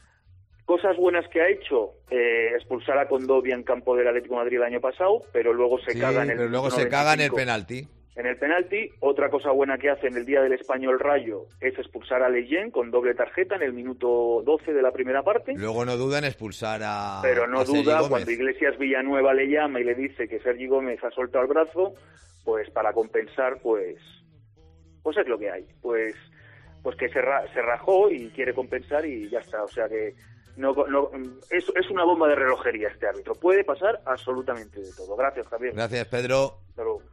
Cosas buenas que ha hecho, eh, expulsar a Condovia en campo del Atlético de Madrid el año pasado, pero luego se Sí, caga en el pero luego minuto se caga en el noventa y cinco. penalti. En el penalti, otra cosa buena que hace en el día del Español Rayo es expulsar a Leyen con doble tarjeta en el minuto doce de la primera parte. Luego no duda en expulsar a. Pero no a Sergi duda, Gómez. cuando Iglesias Villanueva le llama y le dice que Sergi Gómez ha soltado el brazo, pues para compensar, pues pues es lo que hay. Pues pues que se, ra- se rajó y quiere compensar y ya está. O sea que no, no es, es una bomba de relojería este árbitro. Puede pasar absolutamente de todo. Gracias, Javier. Gracias, Pedro. Hasta luego.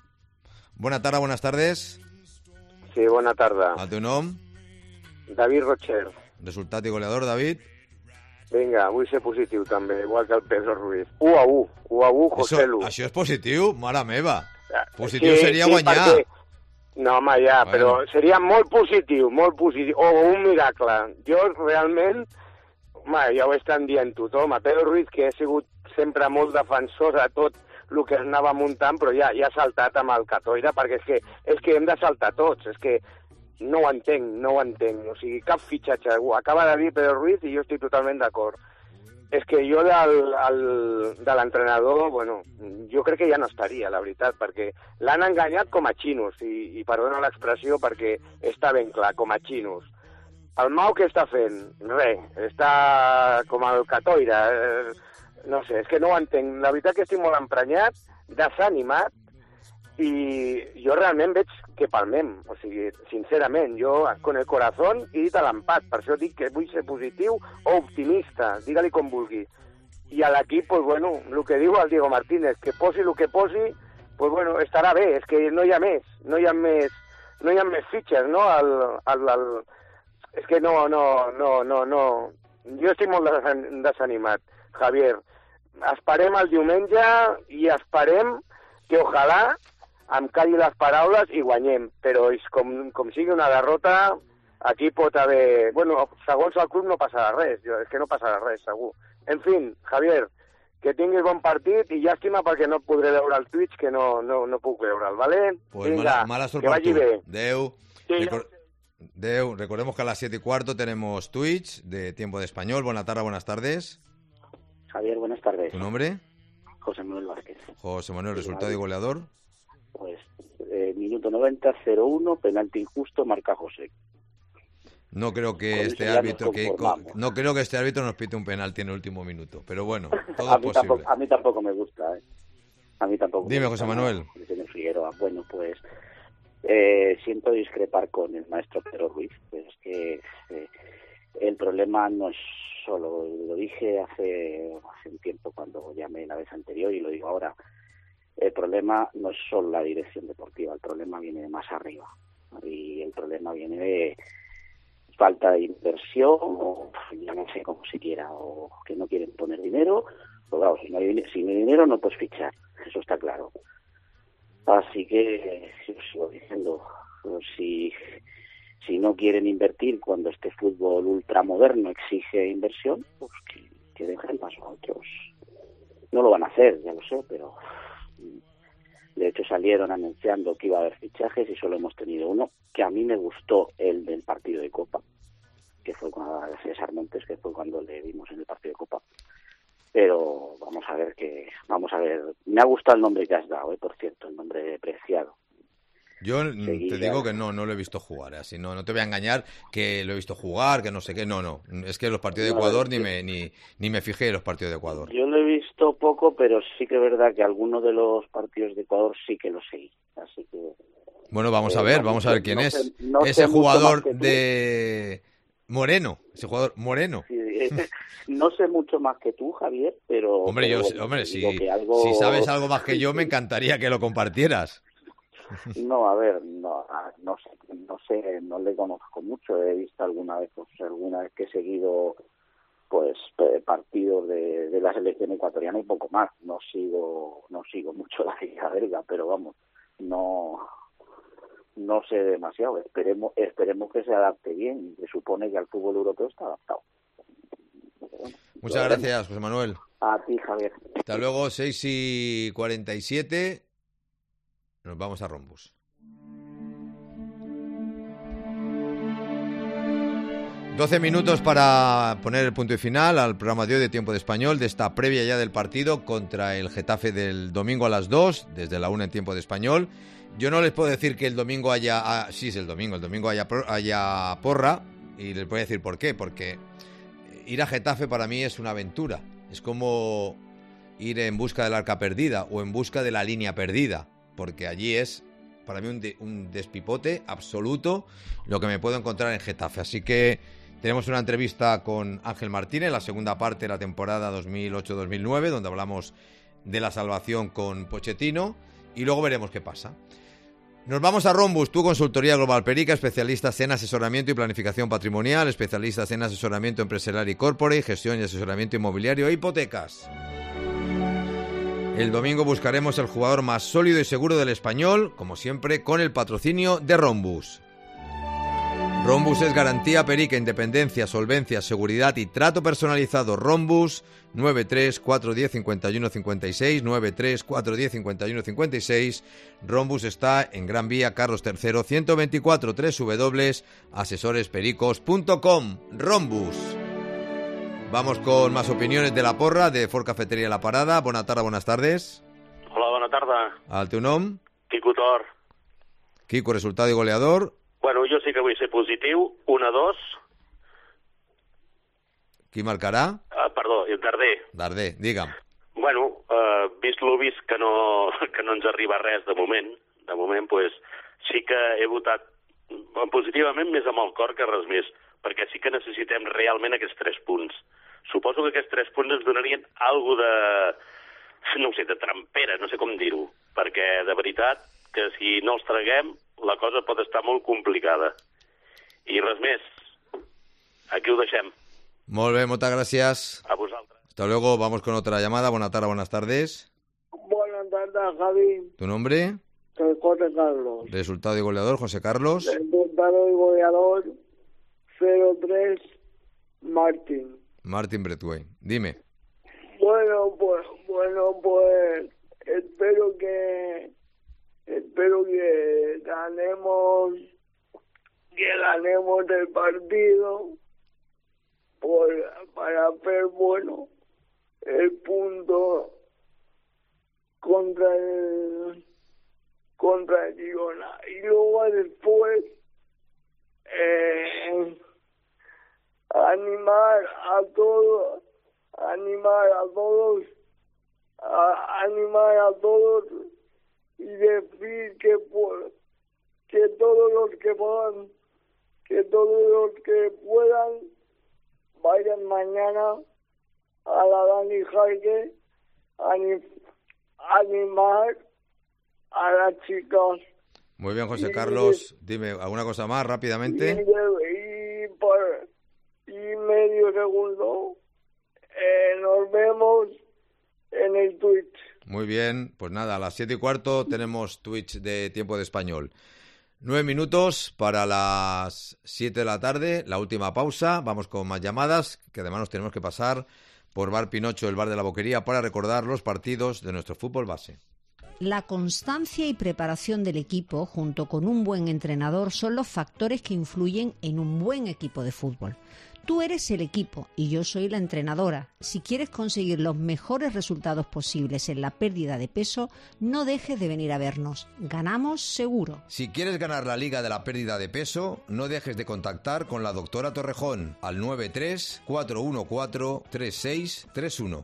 Buenas tardes, buenas tardes. Sí, bona tarda. A tu nom? David Rocher. Resultat i goleador, David. Vinga, vull ser positiu també, igual que el Pedro Ruiz. u a u, u a u, Això, José Lu. això és positiu? Mare meva. Positiu Sí, seria sí, guanyar. perquè- No, home, ja, Bueno. però seria molt positiu, molt positiu, o un miracle. Jo realment, home, ja ho estan dient tothom, a Pedro Ruiz, que ha sigut sempre molt defensor de tot el que es anava muntant, però ja, ja ha saltat amb el Catoira, perquè és que, és que hem de saltar tots, és que no ho entenc, no ho entenc. O sigui, cap fitxatge. Ho acaba de dir Pedro Ruiz i jo estic totalment d'acord. És que jo del, el, de l'entrenador, bueno, jo crec que ja no estaria, la veritat, perquè l'han enganyat com a xinos, i, i perdona l'expressió perquè està ben clar, com a xinos. El Mau què està fent? Res, està com el Catoira, eh, no sé, és que no ho entenc. La veritat que estic molt emprenyat, desanimat, i jo realment veig que palmem, o sigui, sincerament, jo con el corazón he dit a l'empat, per això dic que vull ser positiu o optimista, digue-li com vulgui. I a l'equip, pues bueno, el que diu el Diego Martínez, que posi el que posi, pues bueno, estarà bé, és que no hi ha més, no hi ha més, no hi ha més fitxes, no? El, el, el... És que no, no, no, no, no, jo estic molt desanimat, Javier. Esperem el diumenge i esperem que ojalà em calli les paraules i guanyem, però és com, com sigui una derrota, aquí pot haver... Bueno, segons el club no passarà res, jo, és que no passarà res, segur. En fi, Javier, que tinguis bon partit i llàstima perquè no podré veure el Twitch, que no, no, no puc veure'l, ¿vale? Pues Vinga, mala, mala sort que por vagi tú. bé. Deu. Sí, Recor Deu. Recordemos que a las siete y cuarto tenemos Twitch de Tiempo de Español. Buenas tardes, buenas tardes. Javier, buenas tardes. ¿Tu nombre? José Manuel Vázquez. José Manuel, resultado y goleador. Pues eh, minuto noventa, cero uno, penalti injusto, marca José. No creo que Con este eso ya árbitro nos que conformamos. no creo que este árbitro nos pite un penalti en el último minuto, pero bueno, todo a, es mí posible. tampoco, a mí tampoco me gusta, ¿eh? A mí tampoco. Dime, me gusta, José Manuel. ¿no? Señor Figueroa. Bueno, pues eh, siento discrepar con el maestro Pedro Ruiz, pero es que eh, el problema no es solo, lo dije hace, hace un tiempo cuando llamé la vez anterior y lo digo ahora, el problema no es solo la dirección deportiva, el problema viene de más arriba y el problema viene de falta de inversión, o ya no sé cómo se quiera, o que no quieren poner dinero, pero claro, si no hay, si no hay dinero no puedes fichar, eso está claro. Así que, si os sigo diciendo, si, si no quieren invertir cuando este fútbol ultramoderno exige inversión, pues que, que dejen paso a otros. No lo van a hacer, ya lo sé, pero de hecho salieron anunciando que iba a haber fichajes y solo hemos tenido uno, que a mí me gustó, el del partido de Copa, que fue con César Montes, que fue cuando le vimos en el partido de Copa. Pero vamos a ver que, vamos a ver, me ha gustado el nombre que has dado, ¿eh? Por cierto, el nombre Preciado. Yo Seguir, te digo que no, no lo he visto jugar, ¿eh? Así no, no te voy a engañar que lo he visto jugar, que no sé qué, no, no, es que los partidos de No, Ecuador es ni que- me ni, ni me fijé en los partidos de Ecuador. Yo lo he visto poco, pero sí que es verdad que algunos de los partidos de Ecuador sí que los seguí, así que... Bueno, vamos a Eh, ver, no vamos a sé- ver quién no es. sé- no sé Ese mucho jugador más que tú. de Moreno, ese jugador Moreno. Sí, eh, no sé mucho más que tú, Javier, pero... Hombre, pero yo, bueno, hombre, te si, digo que algo- si sabes algo más que yo, me encantaría que lo compartieras. No, a ver, no, ah, no sé, no sé, no le conozco mucho. He visto alguna vez, pues, alguna vez que he seguido, pues, eh, partidos de, de la selección ecuatoriana y poco más. No sigo, no sigo mucho la liga belga, pero vamos, no, no sé demasiado. Esperemos, esperemos que se adapte bien. Se supone que al fútbol europeo está adaptado. Muchas gracias, José Manuel. A ti, Javier. Hasta luego, seis y cuarenta y siete. Nos vamos a Rombus. doce minutos para poner el punto y final al programa de hoy de Tiempo de Español, de esta previa ya del partido contra el Getafe del domingo a las dos, desde la una en Tiempo de Español. Yo no les puedo decir que el domingo haya... Ah, sí, es el domingo, el domingo haya, haya porra, y les voy a decir por qué, porque ir a Getafe para mí es una aventura. Es como ir en busca del arca perdida o en busca de la línea perdida, porque allí es para mí un, de, un despipote absoluto lo que me puedo encontrar en Getafe. Así que tenemos una entrevista con Ángel Martínez, la segunda parte de la temporada dos mil ocho dos mil nueve, donde hablamos de la salvación con Pochettino, y luego veremos qué pasa. Nos vamos a Rombus, tu consultoría Global Perica, especialistas en asesoramiento y planificación patrimonial, especialistas en asesoramiento empresarial y corporate, gestión y asesoramiento inmobiliario e hipotecas. El domingo buscaremos el jugador más sólido y seguro del Español, como siempre, con el patrocinio de Rombus. Rombus es garantía perica, independencia, solvencia, seguridad y trato personalizado. Rombus nueve tres cuatro uno cero cinco uno cinco seis, nueve tres cuatro uno cero cinco uno cinco seis. Rombus está en Gran Vía Carlos tercero ciento veinticuatro, doble u doble u doble u punto asesores pericos punto com. Rombus. Vamos con más opiniones de la porra de Ford Cafetería La Parada. Buenas tardes, buenas tardes. Hola, bona tarda. Al teu nom? Quico Tor. Quico, resultado y goleador. Bueno, jo sí que vull ser positiu. un a dos. Qui marcarà? Ah, perdó, Darder. Darder, digue'm. Bueno, eh, vist l'ho vist que no, que no ens arriba res de moment, de moment pues, sí que he votat positivament més amb el cor que res més, perquè sí que necessitem realment aquests tres punts. Suposo que aquests tres punts ens donarien alguna de, no ho sé, de trampera, no sé com dir-ho, perquè de veritat que si no els traguem la cosa pot estar molt complicada. I res més, aquí ho deixem. Molt bé, moltes gràcies. A vosaltres. Hasta luego, vamos con otra llamada. Buenas tardes, buenas tardes. Buenas tardes, Javi. ¿Tu nombre? Soy José Carlos. Resultado y goleador, José Carlos. Resultado y goleador, cero tres, Martín. Martín Bretway. Dime. Bueno, pues, bueno, pues, espero que, espero que ganemos, que ganemos el partido, por, para hacer, bueno, el punto contra el, contra el Girona. Y luego después, eh, animar a todos, animar a todos, a, animar a todos y decir que por, que todos los que puedan, que todos los que puedan vayan mañana a la Dani Jaque a anim, animar a las chicas. Muy bien, José Carlos. Dime, ¿alguna cosa más rápidamente? Y, y, por, y medio segundo, eh, nos vemos en el Twitch. Muy bien, pues nada, a las siete y cuarto tenemos Twitch de Tiempo de Español. Nueve minutos para las siete de la tarde, la última pausa. Vamos con más llamadas, que además nos tenemos que pasar por Bar Pinocho, el bar de la Boquería, para recordar los partidos de nuestro fútbol base. La constancia y preparación del equipo, junto con un buen entrenador, son los factores que influyen en un buen equipo de fútbol. Tú eres el equipo y yo soy la entrenadora. Si quieres conseguir los mejores resultados posibles en la pérdida de peso, no dejes de venir a vernos. Ganamos seguro. Si quieres ganar la Liga de la Pérdida de Peso, no dejes de contactar con la doctora Torrejón al nueve tres, cuatro uno cuatro, tres seis tres uno.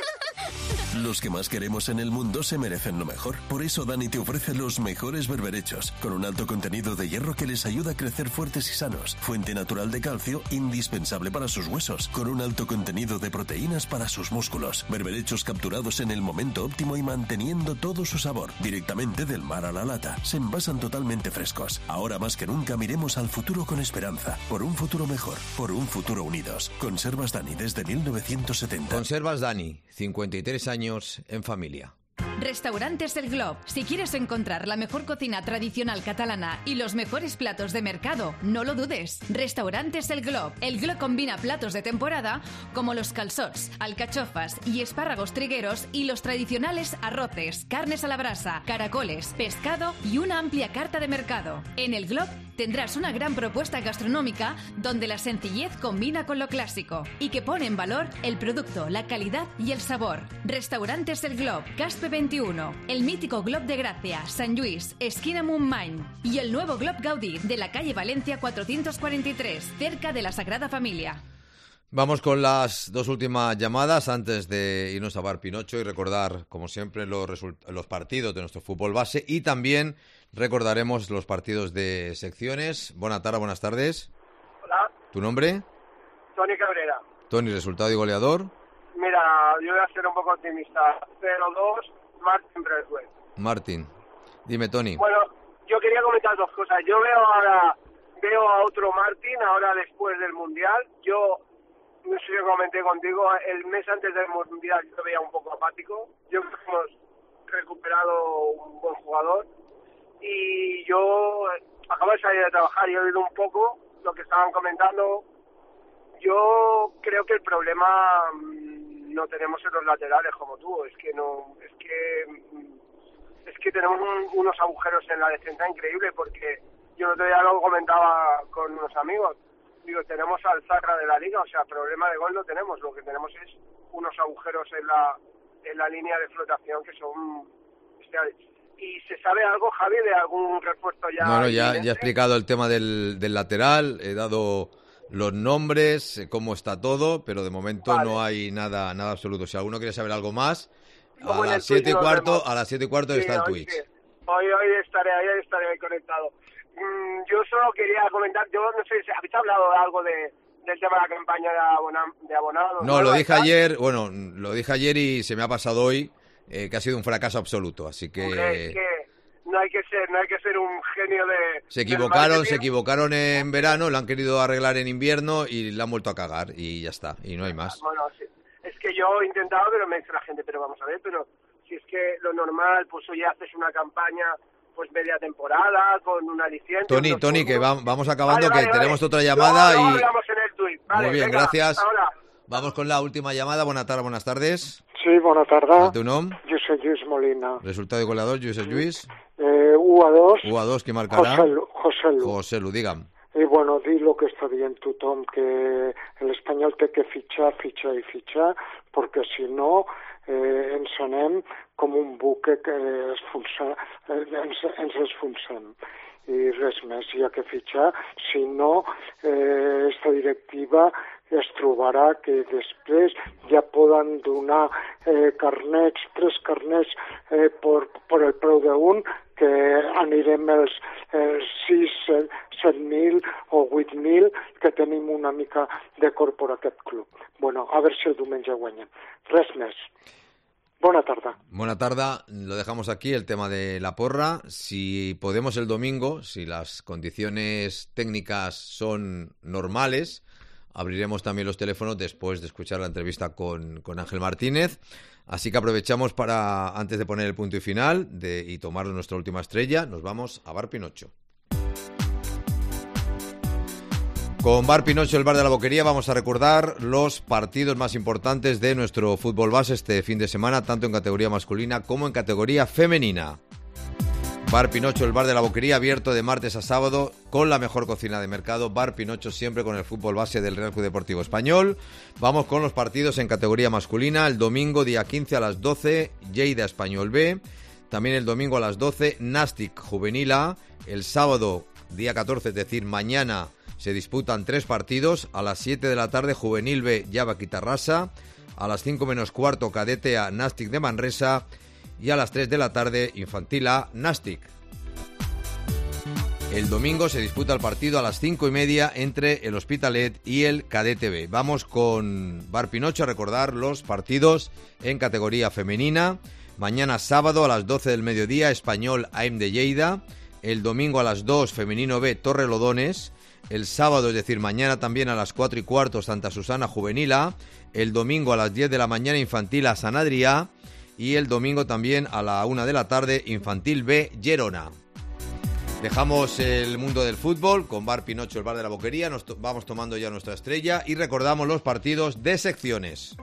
Los que más queremos en el mundo se merecen lo mejor. Por eso Dani te ofrece los mejores berberechos, con un alto contenido de hierro que les ayuda a crecer fuertes y sanos. Fuente natural de calcio, indispensable para sus huesos, con un alto contenido de proteínas para sus músculos. Berberechos capturados en el momento óptimo y manteniendo todo su sabor, directamente del mar a la lata. Se envasan totalmente frescos. Ahora más que nunca miremos al futuro con esperanza. Por un futuro mejor, por un futuro unidos. Conservas Dani desde mil novecientos setenta. Conservas Dani, cincuenta y tres años en familia. Restaurantes El Glob. Si quieres encontrar la mejor cocina tradicional catalana y los mejores platos de mercado, no lo dudes. Restaurantes El Glob. El Glob combina platos de temporada como los calçots, alcachofas y espárragos trigueros y los tradicionales arroces, carnes a la brasa, caracoles, pescado y una amplia carta de mercado. En El Glob tendrás una gran propuesta gastronómica donde la sencillez combina con lo clásico y que pone en valor el producto, la calidad y el sabor. Restaurantes El Glob, Caspe veintiuno, el mítico Glob de Gracia, San Luis, esquina Montmany y el nuevo Glob Gaudí de la calle Valencia cuatrocientos cuarenta y tres, cerca de la Sagrada Familia. Vamos con las dos últimas llamadas antes de irnos a Bar Pinocho y recordar, como siempre, los, result- los partidos de nuestro fútbol base y también recordaremos los partidos de secciones. Buenas tardes, buenas tardes. Hola, ¿Tu nombre? Tony Cabrera. Tony, resultado y goleador. Mira, yo voy a ser un poco optimista. cero dos, Martin Bradway. Martín. Dime, Tony. Bueno, yo quería comentar dos cosas. Yo veo ahora, veo a otro Martin, ahora después del Mundial. Yo, no sé si lo comenté contigo, el mes antes del Mundial yo lo veía un poco apático. Yo creo que hemos recuperado un buen jugador. Y yo acabo de salir de trabajar y he oído un poco lo que estaban comentando. Yo creo que el problema no tenemos en los laterales como tú, es que no, es que es que tenemos un, unos agujeros en la defensa increíble, porque yo el otro día lo comentaba con unos amigos, digo, tenemos al Zarra de la liga, o sea, problema de gol no tenemos, lo que tenemos es unos agujeros en la en la línea de flotación que son bestiales. ¿Y se sabe algo, Javi, de algún refuerzo ya? No, no, ya, ya he explicado el tema del, del lateral, he dado los nombres, eh, cómo está todo, pero de momento Vale. no hay nada nada absoluto. Si alguno quiere saber algo más, Como a en el las siete y Twitch nos cuarto, vemos. a las siete y cuarto Sí, está el hoy Twitch. sí. Hoy, hoy estaré ahí, estaré ahí conectado. Mm, yo solo quería comentar, yo no sé si habéis hablado de algo de, del tema de la campaña de, abona, de abonados. No, lo ¿Hay dije tal? ayer, bueno, lo dije ayer y se me ha pasado hoy, eh, que ha sido un fracaso absoluto, así que... Hombre, es que no hay que ser, no hay que ser un genio de... Se del equivocaron, se marketing. equivocaron en verano, lo han querido arreglar en invierno y la han vuelto a cagar y ya está, y no hay más. Bueno, sí. Es que yo he intentado, pero me dice la gente, pero vamos a ver, pero si es que lo normal, pues hoy haces una campaña, pues media temporada, con un aliciente... Tony, unos Tony, que puntos. va- vamos acabando, Vale, vale, que vale. tenemos otra Luego- llamada luego y... hablamos en el tuit. Vale, Muy bien, venga, gracias. ahora. Vamos con la última llamada. Buenas tardes, buenas tardes. Sí, bona tarda. El teu nom? Josep Lluís Molina. Resultado de goleador, Lluís Lluís. Eh, u a dos. u a dos, qui marcarà? José Lu. José Lu. José Lu, digue'm. I bueno, dir el que està dient tothom, que l'Espanyol té que fitxar, fitxar i fitxar, perquè si no eh, ens anem com un buque que es funsa, eh, ens, ens esfonsem. I res més, hi ha que fitxar, si no, eh, esta directiva es trobarà que després ja poden donar eh, carnets, tres carnets eh, per, per el preu d'un, que anirem els, els sis, set mil o vuit mil que tenim una mica de cor per aquest club. Bueno, a veure si el diumenge guanyem. Res més. Buena tarde. Buena tarde, lo dejamos aquí, el tema de la porra. Si podemos el domingo, si las condiciones técnicas son normales, abriremos también los teléfonos después de escuchar la entrevista con, con Ángel Martínez. Así que aprovechamos para, antes de poner el punto y final de, y tomar nuestra última estrella, nos vamos a Bar Pinocho. Con Bar Pinocho, el bar de la Boquería, vamos a recordar los partidos más importantes de nuestro fútbol base este fin de semana, tanto en categoría masculina como en categoría femenina. Bar Pinocho, el bar de la Boquería, abierto de martes a sábado con la mejor cocina de mercado. Bar Pinocho siempre con el fútbol base del Real Club Deportivo Español. Vamos con los partidos en categoría masculina. El domingo, día quince a las doce, Lleida Español B. También el domingo a las doce, Nàstic Juvenil A. El sábado, día catorce, es decir, mañana, se disputan tres partidos. A las siete de la tarde, Juvenil B, Yabaki Tarrasa. A las cinco menos cuarto, Cadete A, Nàstic de Manresa. Y a las tres de la tarde, Infantil A, Nàstic. El domingo se disputa el partido a las cinco y media entre el Hospitalet y el Cadete B. Vamos con Bar Pinocho a recordar los partidos en categoría femenina. Mañana sábado a las doce del mediodía, Español A M de Lleida. El domingo a las dos, Femenino B, Torrelodones. El sábado, es decir, mañana también a las cuatro y cuarto, Santa Susana Juvenil A. El domingo a las diez de la mañana, Infantil A, San Adrià. Y el domingo también a la una de la tarde, Infantil B, Gerona. Dejamos el mundo del fútbol con Bar Pinocho, el bar de la Boquería. Nos to- vamos tomando ya nuestra estrella y recordamos los partidos de secciones.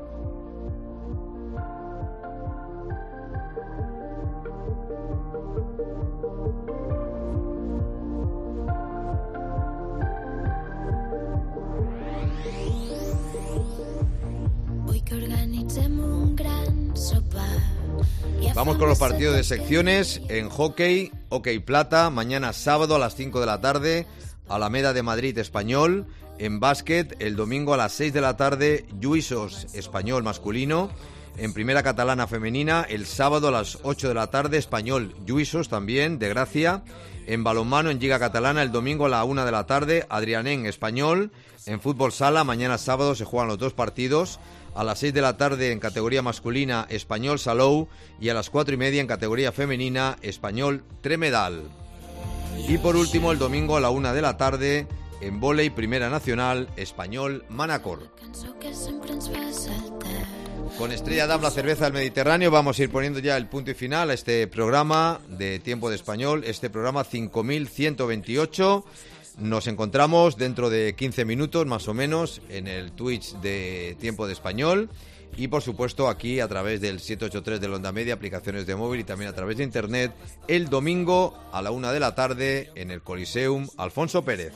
Vull que organitzem un gran sopar. I Vamos con los partidos de secciones. En hockey, hockey plata, mañana sábado a las cinco de la tarde, Alameda de Madrid Español. En básquet, el domingo a las seis de la tarde, Lluïsos Español masculino. En primera catalana femenina, el sábado a las ocho de la tarde, Español Lluïsos también, de Gracia. En balonmano, en Lliga Catalana, el domingo a la una de la tarde, Adrianenc Español. En fútbol sala, mañana sábado se juegan los dos partidos. A las seis de la tarde en categoría masculina, Español Salou. Y a las cuatro y media en categoría femenina, Español Tremedal. Y por último, el domingo a la una de la tarde, en vóley Primera Nacional, Español Manacor. cançó que sempre ens fa saltar. Con Estrella Damm, la cerveza del Mediterráneo, vamos a ir poniendo ya el punto y final a este programa de Tiempo de Español, este programa cinco mil ciento veintiocho. Nos encontramos dentro de quince minutos más o menos en el Twitch de Tiempo de Español y por supuesto aquí a través del siete ocho tres de la Onda Media, aplicaciones de móvil y también a través de internet el domingo a la una de la tarde en el Coliseum Alfonso Pérez.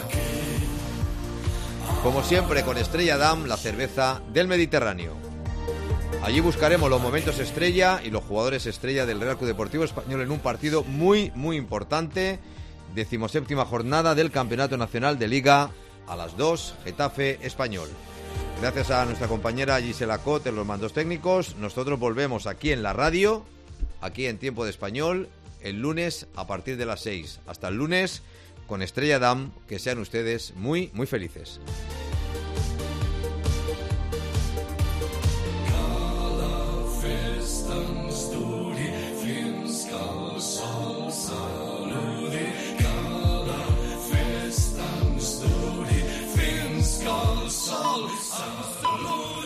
Como siempre con Estrella Damm, la cerveza del Mediterráneo. Allí buscaremos los momentos estrella y los jugadores estrella del Real Club Deportivo Español en un partido muy, muy importante. Decimoséptima jornada del Campeonato Nacional de Liga a las dos, Getafe Español. Gracias a nuestra compañera Gisela Cot en los mandos técnicos. Nosotros volvemos aquí en la radio, aquí en Tiempo de Español, el lunes a partir de las seis. Hasta el lunes con Estrella Damm. Que sean ustedes muy, muy felices. Sol, sol, sol.